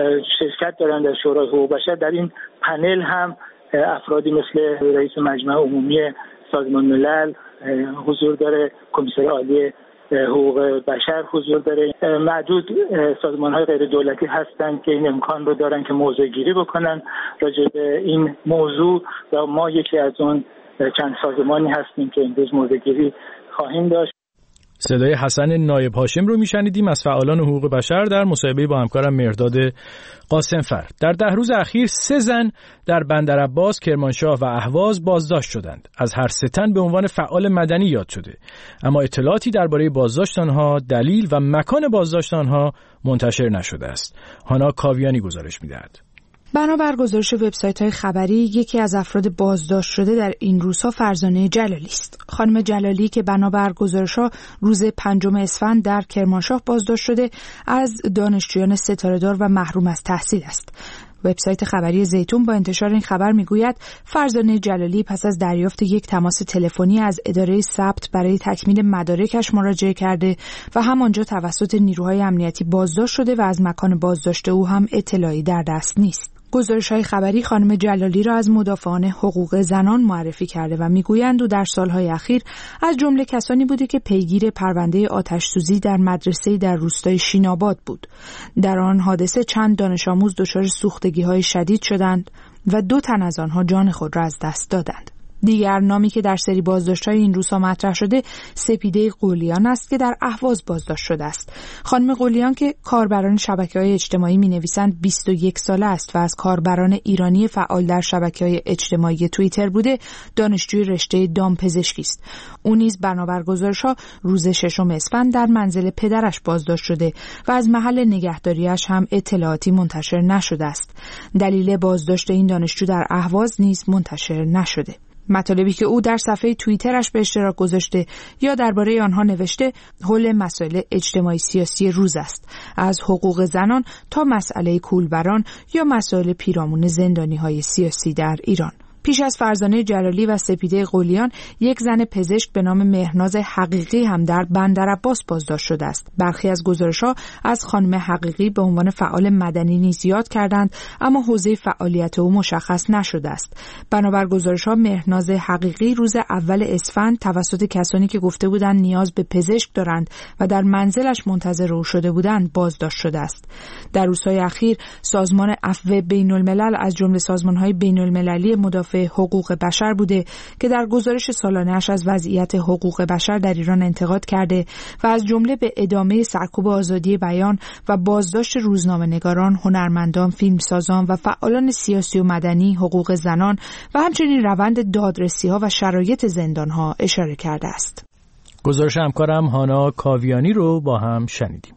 شرکت دارند در شورای حقوق بشر، در این پنل هم افرادی مثل رئیس مجمع عمومی سازمان ملل حضور داره، کمیسر عالی حقوق بشر حضور داره. معدود سازمان‌های غیر دولتی هستند که این امکان رو دارن که موضع گیری بکنن راجع به این موضوع و ما یکی از اون چند سازمانی هستیم که امروز موضع گیری خواهیم داشت.
صدای حسن نایب هاشم رو میشنیدیم از فعالان حقوق بشر در مصاحبه با همکارم مرداد قاسمفر. در ده روز اخیر سه زن در بندرعباس، کرمانشاه و اهواز بازداشت شدند. از هر سه تن به عنوان فعال مدنی یاد شده، اما اطلاعاتی درباره بازداشت آنها، دلیل و مکان بازداشت آنها منتشر نشده است. هانا کاویانی گزارش می‌دهد.
بنابر گزارش وبسایت‌های خبری، یکی از افراد بازداشت شده در این روزها فرزانه جلالی است. خانم جلالی که بنابر گزارش‌ها روز پنجم اسفند در کرمانشاه بازداشت شده، از دانشجویان ستاره‌دار و محروم از تحصیل است. وبسایت خبری زیتون با انتشار این خبر میگوید فرزانه جلالی پس از دریافت یک تماس تلفنی از اداره ثبت برای تکمیل مدارکش مراجعه کرده و همانجا توسط نیروهای امنیتی بازداشت شده و از مکان بازداشت او هم اطلاعی در دست نیست. گزارش‌های خبری خانم جلالی را از مدافعان حقوق زنان معرفی کرده و میگویند او در سالهای اخیر از جمله کسانی بوده که پیگیر پرونده آتش‌سوزی در مدرسه‌ای در روستای شیناباد بود. در آن حادثه چند دانش آموز دچار سوختگی‌های شدید شدند و دو تن از آنها جان خود را از دست دادند. دیگر نامی که در سری بازداشت‌های این روزها مطرح شده سپیده قلیان است که در اهواز بازداشت شده است. خانم قلیان که کاربران شبکه‌های اجتماعی می‌نویسند بیست و یک ساله است و از کاربران ایرانی فعال در شبکه‌های اجتماعی توییتر بوده، دانشجوی رشته دامپزشکی است. او نیز بنابر گزارش‌ها روز ششم اسفند در منزل پدرش بازداشت شده و از محل نگهداریش هم اطلاعاتی منتشر نشده است. دلیل بازداشت این دانشجو در اهواز نیز منتشر نشده. مطالبی که او در صفحه توییترش به اشتراک گذاشته یا درباره آنها نوشته حول مسائل اجتماعی سیاسی روز است، از حقوق زنان تا مسئله کولبران یا مسائل پیرامون زندانی‌های سیاسی در ایران. پیش از فرزانه جلالی و سپیده قلیان، یک زن پزشک به نام مهرناز حقیقی هم در بندرعباس بازداشت شده است. برخی از گزارش‌ها از خانم حقیقی به عنوان فعال مدنی نیز یاد کردند، اما حوزه فعالیت او مشخص نشده است. بنابر گزارش‌ها مهرناز حقیقی روز اول اسفند توسط کسانی که گفته بودند نیاز به پزشک دارند و در منزلش منتظر او شده بودند بازداشت شده است. در روزهای اخیر سازمان عفو بین‌الملل از جمله سازمان‌های بین‌المللی مدافع حقوق بشر بوده که در گزارش سالانه‌اش از وضعیت حقوق بشر در ایران انتقاد کرده و از جمله به ادامه سرکوب آزادی بیان و بازداشت روزنامه‌نگاران، هنرمندان، فیلمسازان و فعالان سیاسی و مدنی، حقوق زنان و همچنین روند دادرسی‌ها و شرایط زندان‌ها اشاره کرده است.
گزارش همکارم هانا کاویانی رو با هم شنیدیم.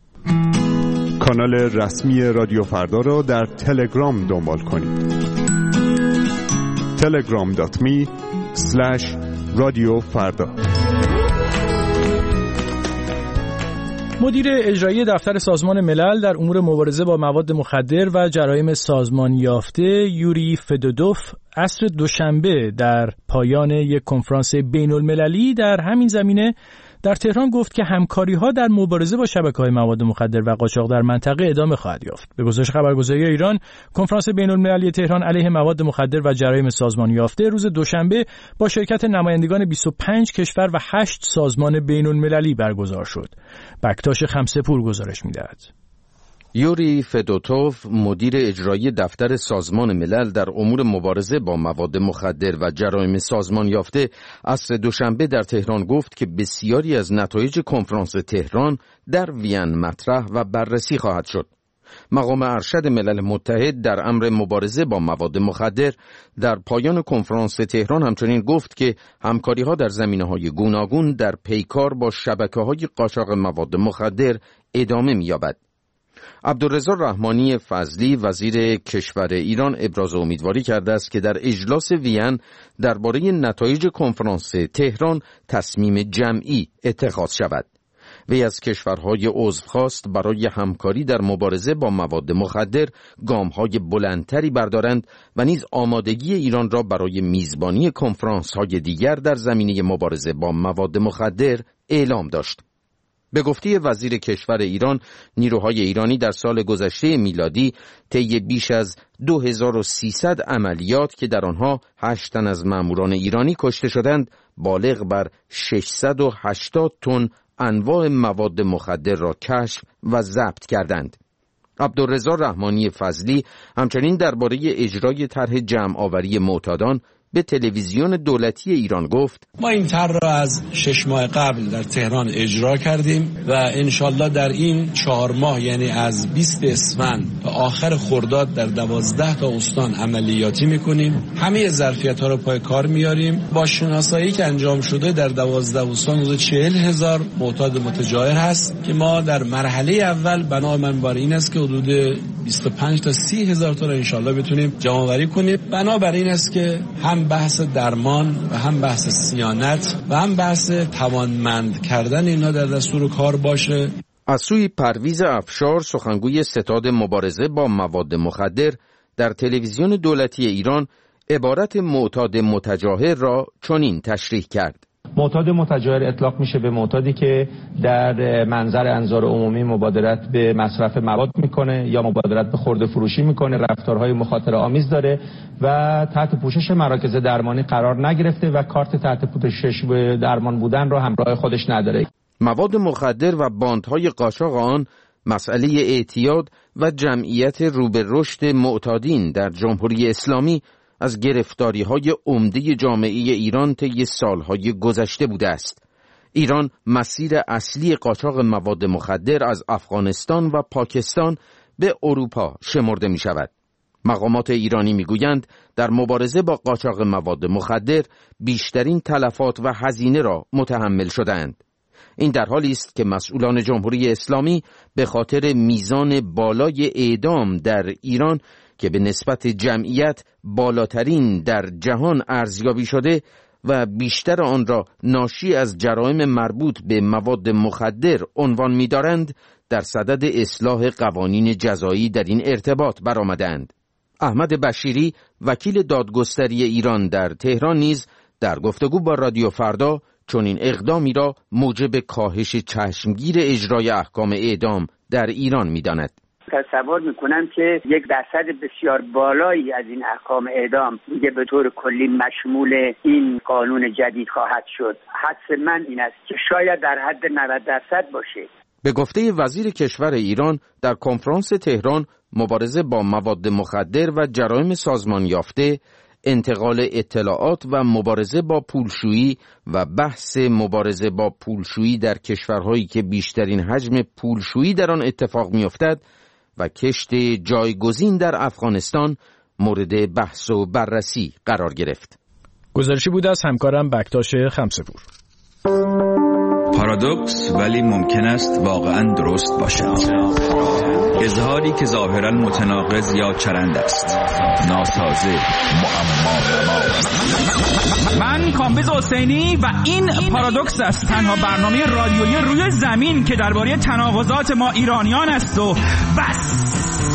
کانال رسمی رادیو فردا را در تلگرام دنبال کنید. تلگرام دات می اسلش رادیو فردا.
مدیر اجرایی دفتر سازمان ملل در امور مبارزه با مواد مخدر و جرایم سازمان یافته یوری فدودوف عصر دوشنبه در پایان یک کنفرانس بین المللی در همین زمینه در تهران گفت که همکاری‌ها در مبارزه با شبکه‌های مواد مخدر و قاچاق در منطقه ادامه خواهد یافت. به گزارش خبرگزاری ایران، کنفرانس بین‌المللی تهران علیه مواد مخدر و جرایم سازمان یافته روز دوشنبه با شرکت نمایندگان بیست و پنج کشور و هشت سازمان بین‌المللی برگزار شد. بکتاش خمسه‌پور گزارش می‌دهد.
یوری فدوتوف، مدیر اجرایی دفتر سازمان ملل در امور مبارزه با مواد مخدر و جرایم سازمان یافته، عصر دوشنبه در تهران گفت که بسیاری از نتایج کنفرانس تهران در وین مطرح و بررسی خواهد شد. مقام ارشد ملل متحد در امر مبارزه با مواد مخدر در پایان کنفرانس تهران همچنین گفت که همکاری‌ها در زمینه‌های گوناگون در پیکار با شبکه‌های قاچاق مواد مخدر ادامه می‌یابد. عبدالرضا رحمانی فضلی وزیر کشور ایران ابراز امیدواری کرده است که در اجلاس وین درباره نتایج کنفرانس تهران تصمیم جمعی اتخاذ شود. وی از کشورهای عضو خواست برای همکاری در مبارزه با مواد مخدر گام‌های بلندتری بردارند و نیز آمادگی ایران را برای میزبانی کنفرانس‌های دیگر در زمینه مبارزه با مواد مخدر اعلام داشت. به گفته وزیر کشور ایران، نیروهای ایرانی در سال گذشته میلادی طی بیش از دو هزار و سیصد عملیات که در آنها هشت تن از ماموران ایرانی کشته شدند، بالغ بر ششصد و هشتاد تن انواع مواد مخدر را کشف و ضبط کردند. عبدالرضا رحمانی فضلی همچنین درباره اجرای طرح جمع آوری معتادان به تلویزیون دولتی ایران گفت:
ما این طرح را از شش ماه قبل در تهران اجرا کردیم و انشالله در این چهار ماه، یعنی از بیست اسفند تا آخر خرداد، در دوازده تا استان عملیاتی میکنیم. همه ظرفیت ها رو پای کار میاریم. با شناسایی که انجام شده در دوازده استان حدود چهل هزار معتاد متجاهر هست که ما در مرحله اول بنا من بر این است که حدود بیست و پنج تا سی هزار تا را انشالله بتونیم جمع آوری کنیم. بنا بر این است که هم بحث درمان و هم بحث صیانت و هم بحث توانمند کردن اینا در دستور کار باشه.
از سوی پرویز افشار، سخنگوی ستاد مبارزه با مواد مخدر، در تلویزیون دولتی ایران عبارت معتاد متجاهر را چنین تشریح کرد:
معتاد متجاهر اطلاق میشه به معتادی که در منظر انظار عمومی مبادرت به مصرف مواد میکنه یا مبادرت به خرده فروشی میکنه، رفتارهای مخاطره آمیز داره و تحت پوشش مراکز درمانی قرار نگرفته و کارت تحت پوشش درمان بودن رو همراه خودش نداره.
مواد مخدر و باندهای قاچاق آن مسئله اعتیاد و جمعیت رو به رشد معتادین در جمهوری اسلامی از گرفتاری‌های عمده جامعه ایران طی سالهای گذشته بوده است. ایران مسیر اصلی قاچاق مواد مخدر از افغانستان و پاکستان به اروپا شمرده می شود. مقامات ایرانی می گویند در مبارزه با قاچاق مواد مخدر بیشترین تلفات و هزینه را متحمل شدند. این در حالی است که مسئولان جمهوری اسلامی به خاطر میزان بالای اعدام در ایران که به نسبت جمعیت بالاترین در جهان ارزیابی شده و بیشتر آن را ناشی از جرایم مربوط به مواد مخدر عنوان می‌دارند، در صدد اصلاح قوانین جزایی در این ارتباط برآمدند. احمد بشیری، وکیل دادگستری ایران در تهران، نیز در گفتگو با رادیو فردا چنین اقدامی را موجب کاهش چشمگیر اجرای احکام اعدام در ایران می‌داند.
تصور میکنم که یک درصد بسیار بالایی از این احکام اعدام دیگه به طور کلی مشمول این قانون جدید خواهد شد. حدس من این است که شاید در حد نود درصد باشه.
به گفته وزیر کشور ایران، در کنفرانس تهران مبارزه با مواد مخدر و جرایم سازمان یافته، انتقال اطلاعات و مبارزه با پولشویی و بحث مبارزه با پولشویی در کشورهایی که بیشترین حجم پولشویی در آن اتفاق می‌افتد و کشت جایگزین در افغانستان مورد بحث و بررسی قرار گرفت.
گزارشی بود از همکارم بکتاش خمسه‌پور.
پارادوکس ولی ممکن است واقعاً درست باشد. اظهاری که ظاهراً متناقض یا چرند است، ناسازه، معما.
من کامبیز حسینی و این پارادوکس است، تنها برنامه رادیویی روی زمین که درباره تناقضات ما ایرانیان است و بس.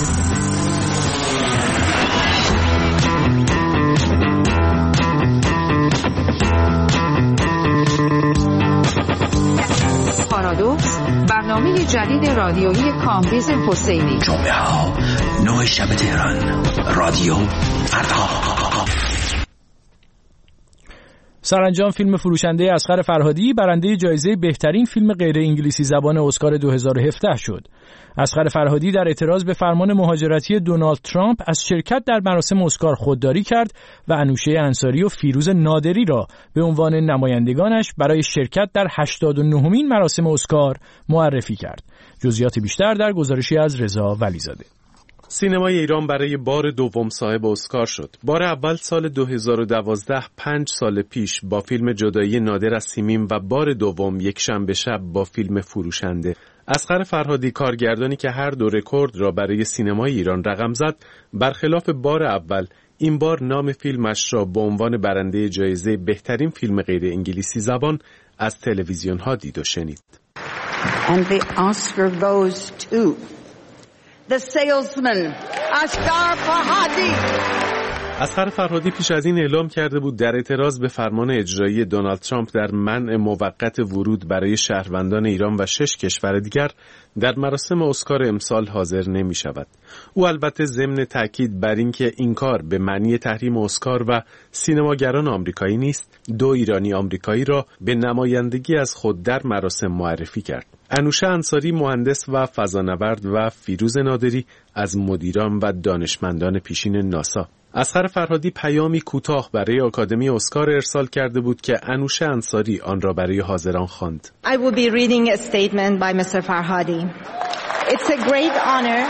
پارادوکس، برنامه جدید رادیویی کامبیز حسینی.
جمعه ها نه شب تهران، رادیو فردا.
سرانجام فیلم فروشنده اصغر فرهادی برنده جایزه بهترین فیلم غیر انگلیسی زبان اسکار دو هزار و هفده شد. اصغر فرهادی در اعتراض به فرمان مهاجرتی دونالد ترامپ از شرکت در مراسم اسکار خودداری کرد و انوشه انصاری و فیروز نادری را به عنوان نمایندگانش برای شرکت در هشتاد و نهمین مراسم اسکار معرفی کرد. جزئیات بیشتر در گزارشی از رضا ولیزاده.
سینمای ایران برای بار دوم صاحب اسکار شد. بار اول سال دو هزار و دوازده، پنج سال پیش با فیلم جدایی نادر از سیمین و بار دوم یک شنبه شب با فیلم فروشنده. اصغر فرهادی کارگردانی که هر دو رکورد را برای سینمای ایران رقم زد، برخلاف بار اول این بار نام فیلمش را به عنوان برنده جایزه بهترین فیلم غیر انگلیسی زبان از تلویزیون ها دید و شنید.
And the Oscar goes to The Salesman, اصغر فرهادی.
اصغر فرهادی پیش از این اعلام کرده بود در اعتراض به فرمان اجرایی دونالد ترامپ در منع موقت ورود برای شهروندان ایران و شش کشور دیگر در مراسم اسکار امسال حاضر نمی شود. او البته ضمن تاکید بر اینکه این کار به معنی تحریم اسکار و سینماگران آمریکایی نیست، دو ایرانی آمریکایی را به نمایندگی از خود در مراسم معرفی کرد. انوشه انصاری مهندس و فضانورد و فیروز نادری از مدیران و دانشمندان پیشین ناسا. اصغر فرهادی پیامی کوتاه برای آکادمی اسکار ارسال کرده بود که انوشه انصاری آن را برای حاضران خواند.
I will be reading a statement by Mister Farhadi. It's a great honor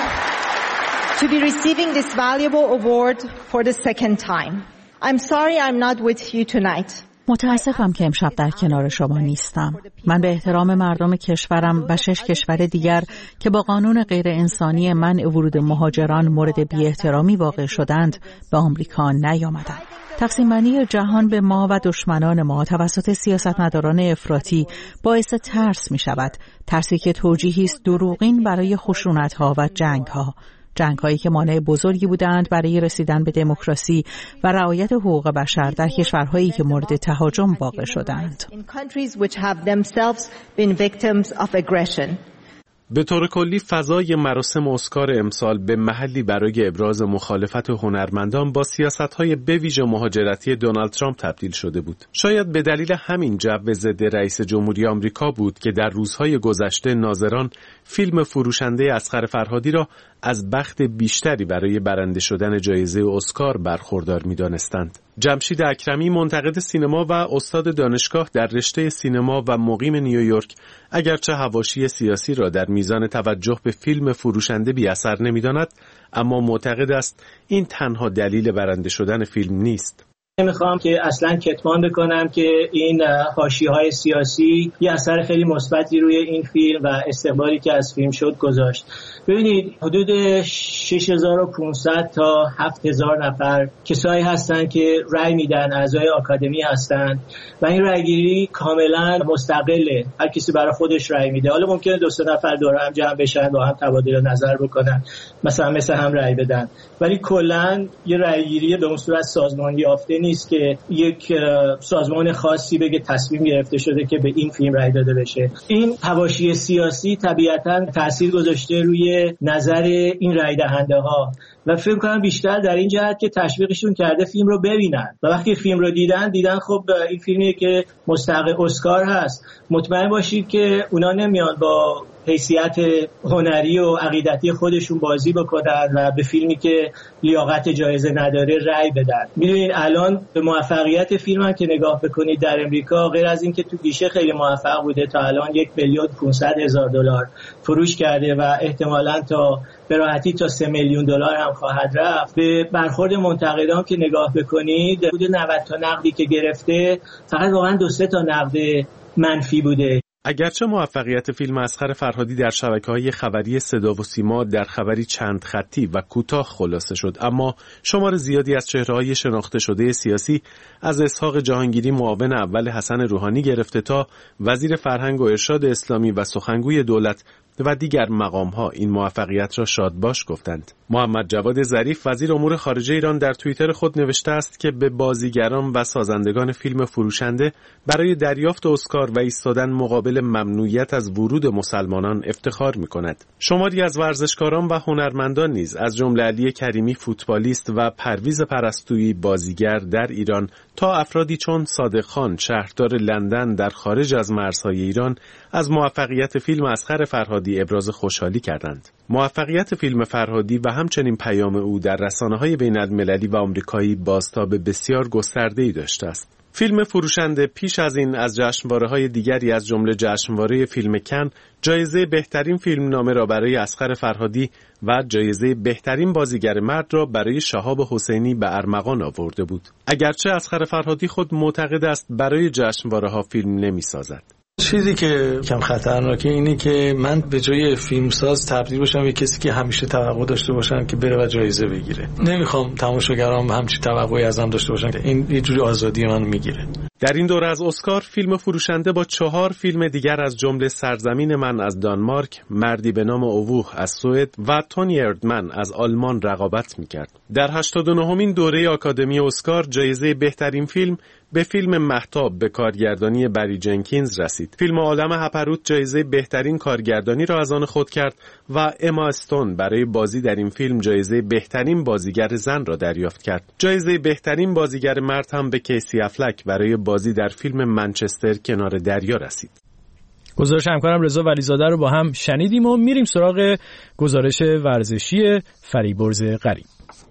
to be receiving this valuable award for the second time. I'm sorry I'm not with you tonight.
متاسفم که امشب در کنار شما نیستم. من به احترام مردم کشورم و شش کشور دیگر که با قانون غیر انسانی منع ورود مهاجران مورد بی احترامی واقع شدند به آمریکا نیامدم. تقسیم بندی جهان به ما و دشمنان ما توسط سیاستمداران افراطی باعث ترس می شود. ترسی که توجیهی است دروغین برای خشونت‌ها و جنگ‌ها. جنگ‌هایی که مانع بزرگی بودند برای رسیدن به دموکراسی و رعایت حقوق بشر در کشورهایی که مورد تهاجم واقع شدند.
به طور کلی فضای مراسم اسکار امسال به محلی برای ابراز مخالفت هنرمندان با سیاست‌های بویژه مهاجرتی دونالد ترامپ تبدیل شده بود. شاید به دلیل همین جو ضد رئیس جمهوری آمریکا بود که در روزهای گذشته ناظران فیلم فروشنده اصغر فرهادی را از بخت بیشتری برای برنده شدن جایزه اسکار برخوردار می‌دانستند. جمشید اکرمی منتقد سینما و استاد دانشگاه در رشته سینما و مقیم نیویورک اگرچه حواشی سیاسی را در میزان توجه به فیلم فروشنده بی اثر نمی‌داند، اما معتقد است این تنها دلیل برنده شدن فیلم نیست.
نمیخوام که اصلا کتمان بکنم که این حاشیه‌های سیاسی یه اثر خیلی مثبتی روی این فیلم و استقبالی که از فیلم شد گذاشت. ببینید حدود شش هزار و پانصد تا هفت هزار نفر کسایی هستن که رأی میدن، اعضای آکادمی هستن و این رأیگیری کاملا مستقله. هر کسی برای خودش رأی میده. حالا ممکنه دو سه نفر دور هم جمع بشن با هم تبادل نظر بکنن، مثلا مثل هم رأی بدن، ولی کلا یه رأیگیری به اون صورت سازمانی یافته نیست که یک سازمان خاصی بگه تصمیم گرفته شده که به این فیلم رأی داده بشه. این حواشی سیاسی طبیعتاً تاثیر گذاشته روی نظر این رأی دهنده ها و فکر کنم بیشتر در این جهت که تشویقشون کرده فیلم رو ببینن و وقتی فیلم رو دیدن دیدن خب این فیلمیه که مستحق اسکار هست. مطمئن باشید که اونا نمیان با حیثیت هنری و عقیدتی خودشون بازی بکنن و به فیلمی که لیاقت جایزه نداره رأی بدن. میدونید الان به موفقیت فیلم هم که نگاه بکنید در امریکا، غیر از این که تو گیشه خیلی موفق بوده، تا الان یک میلیون پانصد هزار دلار فروش کرده و احتمالاً تا به راحتی تا سه میلیون دلار هم خواهد رفت. به برخورد منتقدان که نگاه بکنید، حدود نود تا نقدی که گرفته فقط واقعا دو سه تا نقد منفی بوده.
اگرچه موفقیت فیلم اصغر فرهادی در شبکه‌های خبری صدا و سیما در خبری چند خطی و کوتاه خلاصه شد، اما شمار زیادی از چهره‌های شناخته شده سیاسی از اسحاق جهانگیری معاون اول حسن روحانی گرفته تا وزیر فرهنگ و ارشاد اسلامی و سخنگوی دولت و دیگر مقام‌ها این موفقیت را شادباش گفتند. محمد جواد ظریف وزیر امور خارجه ایران در توییتر خود نوشته است که به بازیگران و سازندگان فیلم فروشنده برای دریافت اسکار و ایستادن مقابل ممنوعیت از ورود مسلمانان افتخار می‌کند. شماری از ورزشکاران و هنرمندان نیز از جمله علی کریمی فوتبالیست و پرویز پرستویی بازیگر در ایران تا افرادی چون صادق خان شهردار لندن در خارج از مرزهای ایران از موفقیت فیلم اصغر فرهادی ابراز خوشحالی کردند. موفقیت فیلم فرهادی و همچنین پیام او در رسانه‌های بین‌المللی و آمریکایی بازتاب بسیار گسترده‌ای داشته است. فیلم فروشنده پیش از این از جشنواره‌های دیگری از جمله جشنواره فیلم کن جایزه بهترین فیلمنامه را برای اصغر فرهادی و جایزه بهترین بازیگر مرد را برای شهاب حسینی به ارمغان آورده بود. اگرچه اصغر فرهادی خود معتقد است برای جشنواره‌ها فیلم نمی‌سازد.
چیزی که کم خطرناکه اینه که من به جای فیلمساز تبدیل بشم به کسی که همیشه توقع داشته باشم که بره و جایزه بگیره. نمیخوام تماشاگرام همچین توقعی ازم داشته باشن. این یه جوری آزادی من میگیره.
در این دوره از اسکار فیلم فروشنده با چهار فیلم دیگر از جمله سرزمین من از دانمارک، مردی به نام اووه از سوئد و تونی اردمن از آلمان رقابت میکرد. در هشتاد و نهمین دوره آکادمی اسکار جایزه بهترین فیلم به فیلم مهتاب به کارگردانی بری جنکینز رسید. فیلم عالم هپروت جایزه بهترین کارگردانی را از آن خود کرد و اما استون برای بازی در این فیلم جایزه بهترین بازیگر زن را دریافت کرد. جایزه بهترین بازیگر مرد هم به کیسی افلک برای بازی در فیلم منچستر کنار دریا رسید.
گزارش همکارم رضا ولیزاده رو با هم شنیدیم و میریم سراغ گزارش ورزشی فریبرز غریب.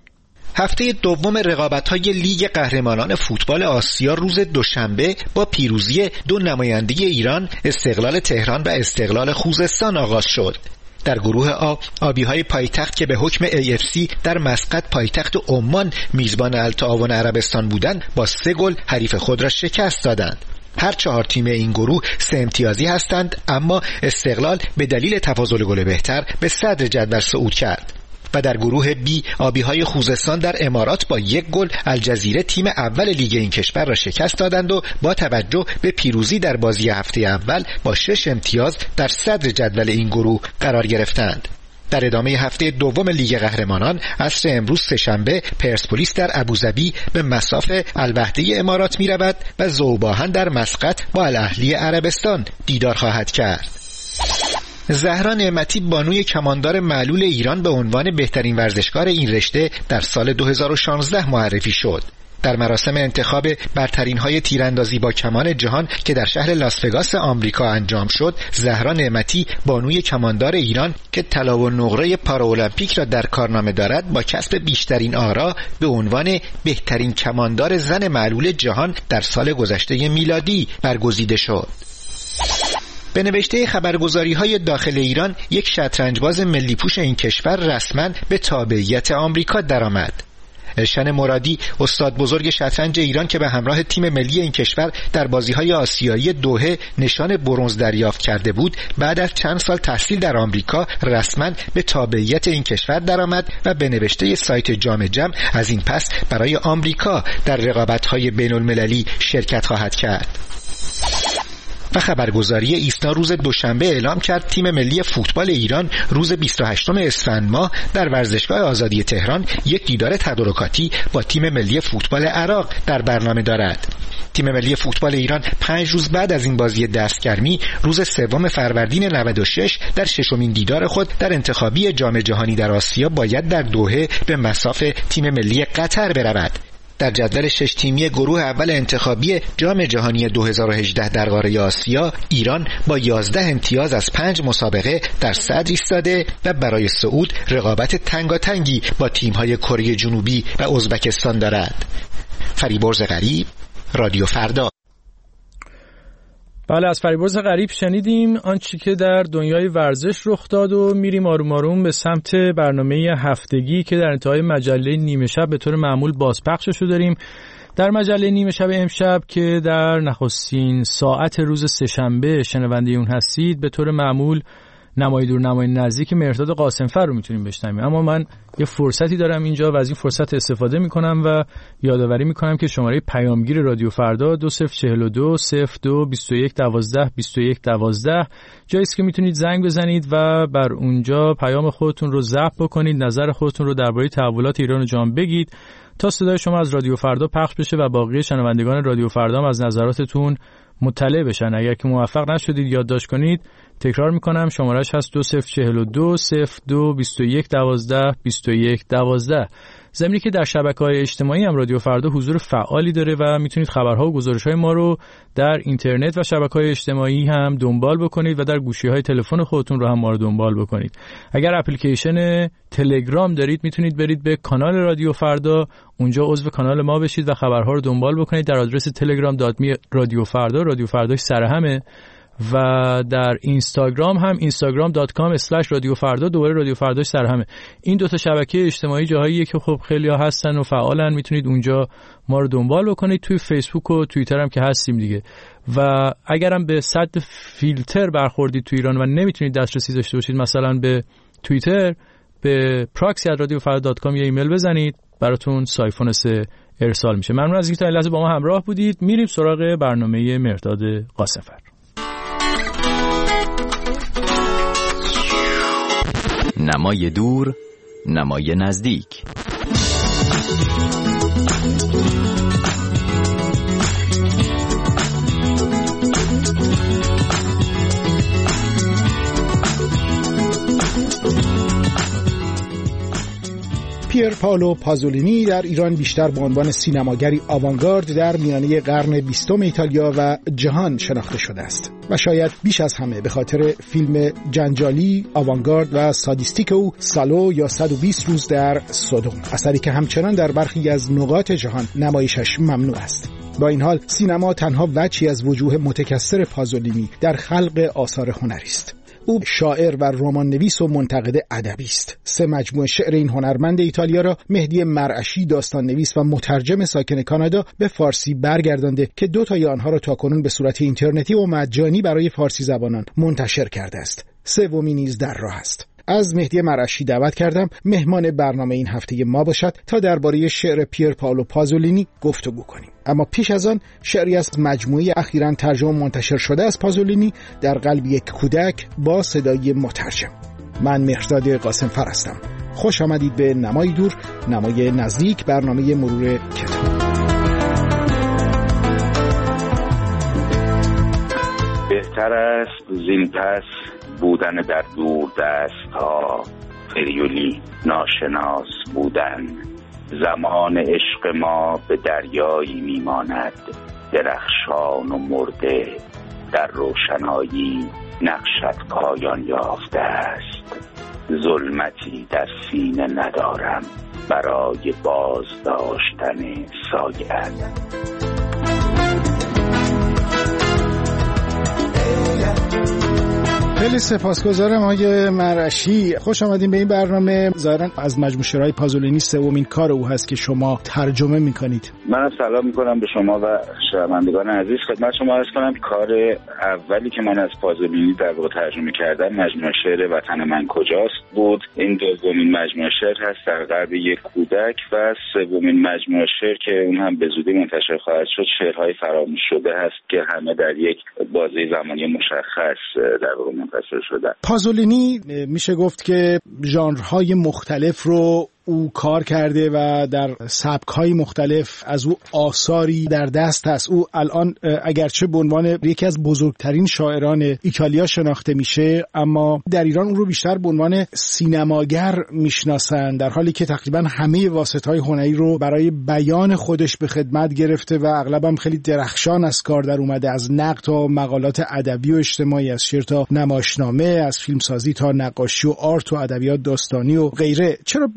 هفته دوم رقابت‌های لیگ قهرمانان فوتبال آسیا روز دوشنبه با پیروزی دو نماینده ایران، استقلال تهران و استقلال خوزستان آغاز شد. در گروه آ، آبی‌های پایتخت که به حکم ای اف سی در مسقط پایتخت عمان میزبان التعاون عربستان بودند، با سه گل حریف خود را شکست دادند. هر چهار تیم این گروه سه امتیازی هستند، اما استقلال به دلیل تفاضل گل بهتر به صدر جدول صعود کرد. و در گروه بی آبی‌های خوزستان در امارات با یک گل الجزیره تیم اول لیگ این کشور را شکست دادند و با توجه به پیروزی در بازی هفته اول با شش امتیاز در صدر جدول این گروه قرار گرفتند. در ادامه هفته دوم لیگ قهرمانان عصر امروز سه‌شنبه پرسپولیس در ابوظبی به مصاف الوحده امارات می‌رود و ذوباهن در مسقط با الاهلی عربستان دیدار خواهد کرد. زهرا نعمتی بانوی کماندار معلول ایران به عنوان بهترین ورزشکار این رشته در سال دو هزار و شانزده معرفی شد. در مراسم انتخاب برترین‌های تیراندازی با کمان جهان که در شهر لاس وگاس آمریکا انجام شد، زهرا نعمتی بانوی کماندار ایران که طلا و نقره پارالمپیک را در کارنامه دارد با کسب بیشترین آرا به عنوان بهترین کماندار زن معلول جهان در سال گذشته میلادی برگزیده شد. به نوشته خبرگزاری‌های داخل ایران، یک شطرنجباز ملی پوش این کشور رسما به تابعیت آمریکا درآمد. ارشن مرادی، استاد بزرگ شطرنج ایران که به همراه تیم ملی این کشور در بازی‌های آسیایی دوحه نشان برنز دریافت کرده بود، بعد از چند سال تحصیل در آمریکا رسما به تابعیت این کشور درآمد و به نوشته سایت جام جم از این پس برای آمریکا در رقابت‌های بین‌المللی شرکت خواهد کرد. و خبرگزاری ایسنا روز دوشنبه اعلام کرد تیم ملی فوتبال ایران روز بیست و هشتم اسفند ماه در ورزشگاه آزادی تهران یک دیدار تدارکاتی با تیم ملی فوتبال عراق در برنامه دارد. تیم ملی فوتبال ایران پنج روز بعد از این بازی دستگرمی روز سوم فروردین نود و شش در ششمین دیدار خود در انتخابی جام جهانی در آسیا باید در دوحه به مصاف تیم ملی قطر برود. در جدول شش تیمی گروه اول انتخابی جام جهانی دو هزار و هجده در قاره آسیا، ایران با یازده امتیاز از پنج مسابقه در صدر ایستاده و برای صعود رقابت تنگاتنگی با تیم‌های کره جنوبی و ازبکستان دارد. فریبرز غریب، رادیو فردا.
بله، از فریبرز غریب شنیدیم آنچه که در دنیای ورزش رخ داد و میریم آروم آروم به سمت برنامه هفتگی که در انتهای مجله نیمه شب به طور معمول بازپخشش رو داریم. در مجله نیمه شب امشب که در نخستین ساعت روز سه‌شنبه شنونده اون هستید، به طور معمول نمای دور نمای نزدیک مهرداد قاسمفر رو میتونیم بشنویم. اما من یه فرصتی دارم اینجا و از این فرصت استفاده میکنم و یادآوری میکنم که شماره پیامگیر رادیو فردا دو صفر چهل و دو صفر دو بیست و یک دوازده بیست و یک دوازده جایی است که میتونید زنگ بزنید و بر اونجا پیام خودتون رو ضبط بکنید، نظر خودتون رو درباره تحولات ایران و جهان بگید تا صدای شما از رادیو فردا پخش بشه و باقی شنوندگان رادیو فردا هم از نظراتتون مطلع بشن. اگر که موفق نشدید یادداشت کنید، تکرار میکنم شمارهش هست دو صفر چهل و دو صفر دو بیست و یک دوازده بیست و یک دوازده. ضمنی که در شبکه‌های اجتماعی هم رادیو فردا حضور فعالی داره و میتونید خبرها و گزارش‌های ما رو در اینترنت و شبکه‌های اجتماعی هم دنبال بکنید و در گوشی‌های تلفن خودتون رو هم ما رو دنبال بکنید. اگر اپلیکیشن تلگرام دارید میتونید برید به کانال رادیو فردا، اونجا عضو کانال ما بشید و خبرها رو دنبال بکنید در آدرس تلگرام دات می رادیو فردا. رادیو فرداش سرهمه. و در اینستاگرام هم اینستاگرام دات کام اسلش رادیو فردا، دوباره رادیو فرداش سرهمه. این دو تا شبکه اجتماعی جاهاییه که خب خیلی‌ها هستن و فعالن، میتونید اونجا ما رو دنبال بکنید. توی فیسبوک و توییتر هم که هستیم دیگه. و اگرم به صد فیلتر برخوردید تو ایران و نمیتونید دسترسی داشته باشید مثلا به توییتر، به پراکسی ات رادیو فردا دات کام یه ایمیل بزنید، براتون سایفون سه ارسال میشه. ممنون از اینکه تا این لحظه با ما همراه بودید. میریم سراغ برنامه مهرداد قاسمفر.
نمای دور، نمای نزدیک.
پیر پائولو پازولینی در ایران بیشتر به عنوان سینماگری آوانگارد در میانه قرن بیستم ایتالیا و جهان شناخته شده است و شاید بیش از همه به خاطر فیلم جنجالی، آوانگارد و سادیستیک او سالو یا صد و بیست روز در سودوم، اثری که همچنان در برخی از نقاط جهان نمایشش ممنوع است. با این حال سینما تنها وجهی از وجوه متکثر پازولینی در خلق آثار هنری است. او شاعر و رمان نویس و منتقد ادبی است. سه مجموعه شعر این هنرمند ایتالیا را مهدی مرعشی، داستان نویس و مترجم ساکن کانادا، به فارسی برگردانده که دو تای آنها را تاکنون به صورت اینترنتی و مجانی برای فارسی زبانان منتشر کرده است. سومی نیز در راه است. از مهدی مرعشی دعوت کردم مهمان برنامه این هفته ما باشد تا درباره شعر پیر پائولو پازولینی گفتگو کنیم. اما پیش از آن شعری از مجموعه اخیراً ترجمه منتشر شده از پازولینی، در قلب یک کودک، با صدای مترجم. من مهرداد قاسمفر هستم. خوش آمدید به نمای دور، نمای نزدیک، برنامه مرور کتاب.
بهتر است زین پس بودن در دور دست ها، فریولی ناشناس بودن. زمان عشق ما به دریایی میماند، درخشان و مرده در روشنایی نقشت پایان یافته است. ظلمتی در سینه ندارم برای باز داشتن سایه‌ات.
خیلی سپاسگزارم آقای مرعشی. خوش آمدین به این برنامه. ظاهراً از مجموعه شعرهای پازولینی سومین کار او هست که شما ترجمه میکنید.
من سلام میکنم به شما و شنوندگان عزیز. خدمت شما عرض کنم کار اولی که من از پازولینی در واقع ترجمه کردم مجموعه شعر وطن من کجاست بود. این دومین مجموعه شعر هست در قلب یک کودک و سومین مجموعه شعر که اون هم به زودی منتشر خواهد شد شعرهای فراموش شده هست که همه در یک بازه زمانی مشخص در واقع منتشر شده.
پازولینی میشه گفت که ژانرهای مختلف رو او کار کرده و در سبک‌های مختلف از او آثاری در دست هست. او الان اگرچه به عنوان یکی از بزرگترین شاعران ایتالیا شناخته میشه، اما در ایران او رو بیشتر به عنوان سینماگر میشناسن، در حالی که تقریبا همه واسطه‌های هنری رو برای بیان خودش به خدمت گرفته و اغلبم خیلی درخشان از کار در اومده، از نقد تا مقالات ادبی و اجتماعی، از شعر تا نمایشنامه، از فیلمسازی تا نقاشی و آرت و ادبیات داستانی و غیره. چرا بیشتر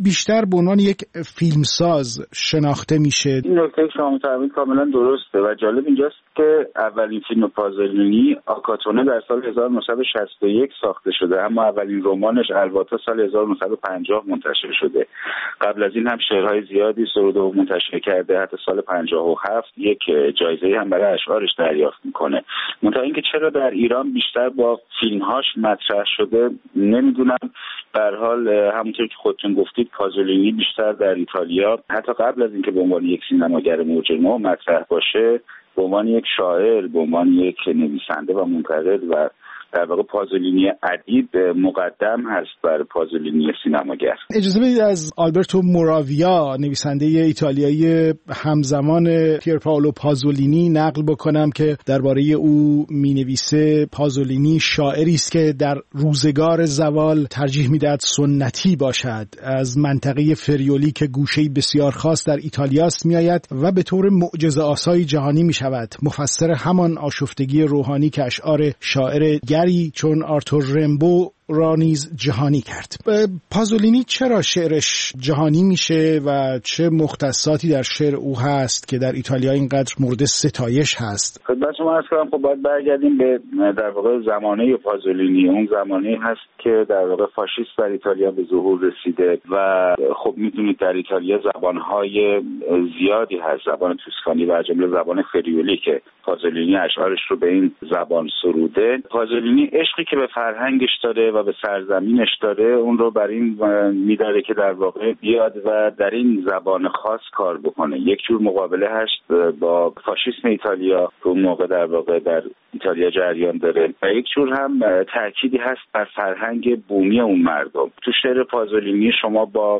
بیشتر به عنوان یک فیلمساز شناخته میشه.
این نکته که شما می‌فرمایید کاملا درسته و جالب اینجاست که اولین فیلم پازولینی آکاتونه در سال هزار و نهصد و شصت و یک ساخته شده، اما اولین رمانش الواتا سال هزار و نهصد و پنجاه منتشر شده. قبل از این هم شعرهای زیادی سروده و منتشر کرده، حتی سال پنجاه و هفت یک جایزه هم برای اشعارش دریافت میکنه. منتها اینکه چرا در ایران بیشتر با فیلمهاش مطرح شده نمیدونم. به هر حال همونطور که خودتون گفتید پازولینی بیشتر در ایتالیا حتی قبل از اینکه به عنوان یک سینماگر موج نو مطرح باشه، به عنوان یک شاعر، به عنوان یک نویسنده و منتقد و در واقع پازولینی ادیب مقدم هست بر پازولینی سینماگر.
اجازه بدید از آلبرتو موراویا، نویسنده ایتالیایی همزمان پیر پائولو پازولینی، نقل بکنم که درباره او مینویسه پازولینی شاعری است که در روزگار زوال ترجیح میدهد سنتی باشد. از منطقه فریولی که گوشه‌ای بسیار خاص در ایتالیا است میآید و به طور معجزه‌آسای جهانی میشود. مفسر همان آشفتگی روحانی که اشعار شاعر چون آرتور رمبو را نیز جهانی کرد. پازولینی چرا شعرش جهانی میشه و چه مختصاتی در شعر او هست که در ایتالیا اینقدر مورد ستایش هست؟
خدمت شما عرض کنم خب باید برگردیم به در واقع زمانه پازولینی. اون زمانه هست که در واقع فاشیست در ایتالیا به ظهور رسیده و خب میدونید در ایتالیا زبانهای زیادی هست، زبان توسکانی و از جمله زبان فریولی که پازولینی اشعارش رو به این زبان سروده. پازولینی عشقی که به فرهنگش داره و به سرزمینش داره اون رو بر این میداره که در واقع بیاد و در این زبان خاص کار بکنه. یک جور مقابله هست با فاشیسم ایتالیا که اون موقع در واقع در ایتالیا جریان داره و یک جور هم تأکیدی هست بر فرهنگ بومی اون مردم. تو شعر پازولینی شما با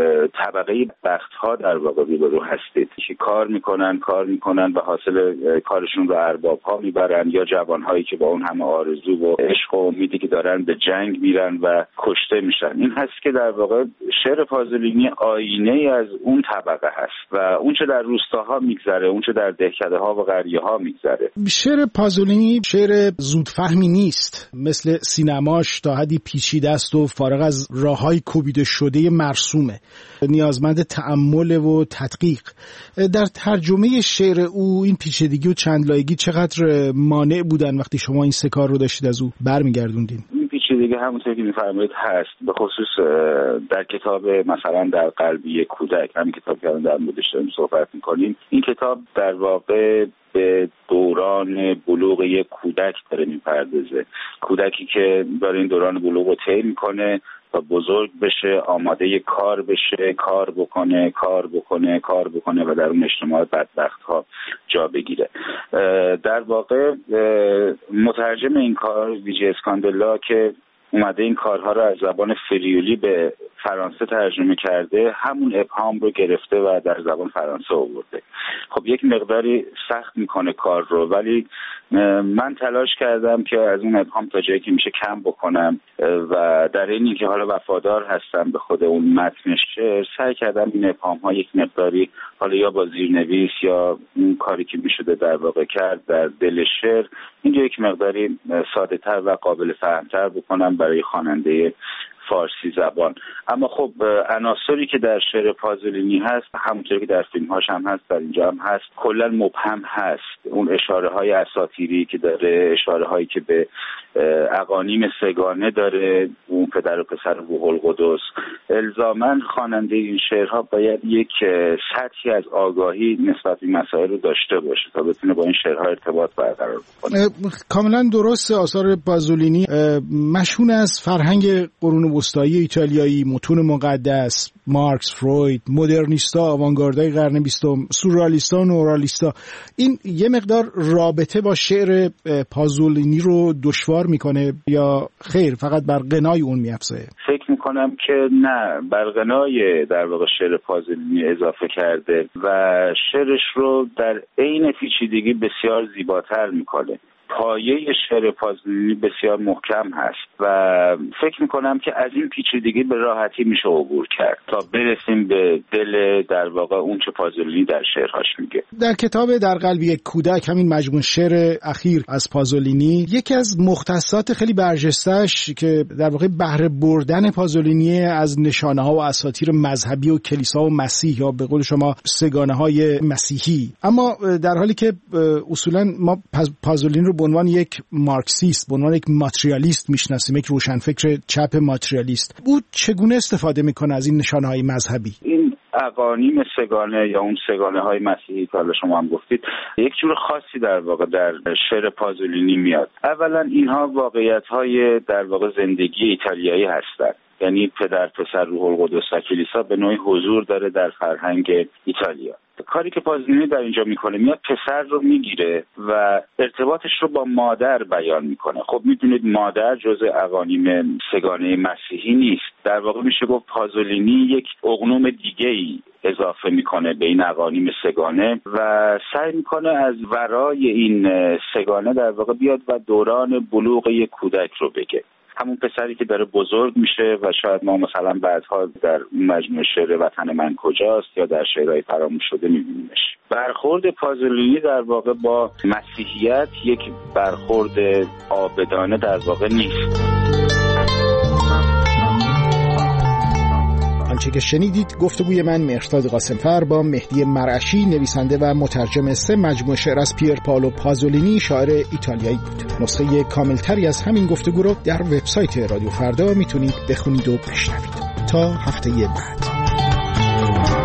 طبقه بخت‌ها در واقع روبرو هستید که کار میکنن کار میکنن و حاصل کارشون رو ارباب‌ها میبرن یا جوانهایی که با اون همه آرزو و عشق و امیدی که دارن به جنگ میرن و کشته میشن. این هست که در واقع شعر پازولینی آینه از اون طبقه هست و اون چه در روستاها میگذره، اون چه در دهکده‌ها و قریه‌ها میگذره.
شعر پازولینی شعر زودفهمی نیست، مثل سینماش تا حدی پیچیده است و فارغ از راههای کوبیده شده مرسومه، نیازمند تأمل و تدقیق. در ترجمه شعر او این پیچیدگی و چندلایگی چقدر مانع بودن وقتی شما این سه کار رو داشتید از او برمیگردوندین؟
این پیچیدگی همونطور که می‌فرمایید هست، به خصوص در کتاب مثلا در قلبی کودک، همین کتاب که الان در موردش داریم صحبت می‌کنیم، این کتاب در واقع به دوران بلوغ یک کودک داره میپردازه. کودکی که داره این دوران بلوغ رو طی میکنه و بزرگ بشه، آماده کار بشه، کار بکنه کار بکنه کار بکنه و در اون اجتماع بدبخت ها جا بگیره. در واقع مترجم این کار ویجی اسکاندلا که اومده این کارها رو از زبان فریولی به فرانسه ترجمه کرده، همون ابهام رو گرفته و در زبان فرانسه آورده. خب یک مقداری سخت میکنه کار رو، ولی من تلاش کردم که از اون ابهام تا جایی که میشه کم بکنم و در اینی که حالا وفادار هستم به خود اون متن شعر، سعی کردم این ابهام ها یک مقداری حالا یا با زیرنویس یا اون کاری که میشده در واقع کرد در دل شعر، اینجا یک مقداری ساده تر و قابل فهمتر بکنم برای خواننده فارسی زبان. اما خب عناصری که در شعر پازولینی هست، همونطور که در فیلم هاش هم هست، در اینجا هم هست، کلا مبهم هست. اون اشاره های اساطیری که داره، اشاره هایی که به اقانیم سگانه داره، اون پدر و پسر روح القدس، الزاماً خواننده این شعرها باید یک سطحی از آگاهی نسبت به مسائل رو داشته باشه تا بتونه با این شعرها ارتباط برقرار کنه.
کاملا درست. آثار پازولینی مشهون از فرهنگ قرون وسطایی ایتالیایی، متون مقدس، مارکس، فروید، مدرنیستا، آوانگاردای قرن بیستم، سورئالیستا و نورالیستا. این یه مقدار رابطه با شعر پازولینی رو دشوار میکنه یا خیر فقط بر غنای اون میافزایه؟
فکر میکنم که نه، بر غنای در واقع شعر پازولینی اضافه کرده و شعرش رو در عین پیچیدگی بسیار زیباتر میکنه. پایه شعر پازولینی بسیار محکم هست و فکر میکنم که از این پیچیدگی به راحتی میشه عبور کرد تا برسیم به دل در واقع اون چه پازولینی در شعرهاش میگه.
در کتاب در قلب یک کودک، همین مجموعه شعر اخیر از پازولینی، یکی از مختصات خیلی برجسته‌اش که در واقع بهره بردن پازولینی از نشانه‌ها و اساطیر مذهبی و کلیسا و مسیح یا به قول شما سگانه‌های مسیحی، اما در حالی که اصولاً ما پازولینی رو به عنوان یک مارکسیست، به عنوان یک ماتریالیست میشناسیم، یک روشنفکر چپ ماتریالیست، او چگونه استفاده میکنه از این نشانه‌های مذهبی؟
این اقانیم سگانه یا اون سگانه های مسیحی که حالا شما هم گفتید یک جور خاصی در واقع در شعر پازولینی میاد. اولا اینها واقعیت های در واقع زندگی ایتالیایی هستند، یعنی پدر پسر روح القدس و کلیسا به نوعی حضور داره در فرهنگ ایتالیا. کاری که پازولینی در اینجا میکنه، میاد پسر رو میگیره و ارتباطش رو با مادر بیان میکنه. خب میدونید مادر جزء اقانیم سگانه مسیحی نیست، در واقع میشه گفت پازولینی یک اقنوم دیگه ای اضافه میکنه به این اقانیم سگانه و سعی میکنه از ورای این سگانه در واقع بیاد و دوران بلوغ یک کودک رو بگه، همون پسری که داره بزرگ میشه و شاید ما مثلا بعدها در مجموعه شعر وطن من کجاست یا در شعرهای فراموش شده میبینیمش. برخورد پازولینی در واقع با مسیحیت یک برخورد عابدانه در واقع نیست.
آنچه که شنیدید گفتگوی من مهرداد قاسمفر با مهدی مرعشی، نویسنده و مترجم سه مجموعه شعر از پیر پائولو پازولینی، شاعر ایتالیایی بود. نسخه کاملتری از همین گفتگو رو در وبسایت رادیو فردا میتونید بخونید و بشنوید. تا هفته بعد.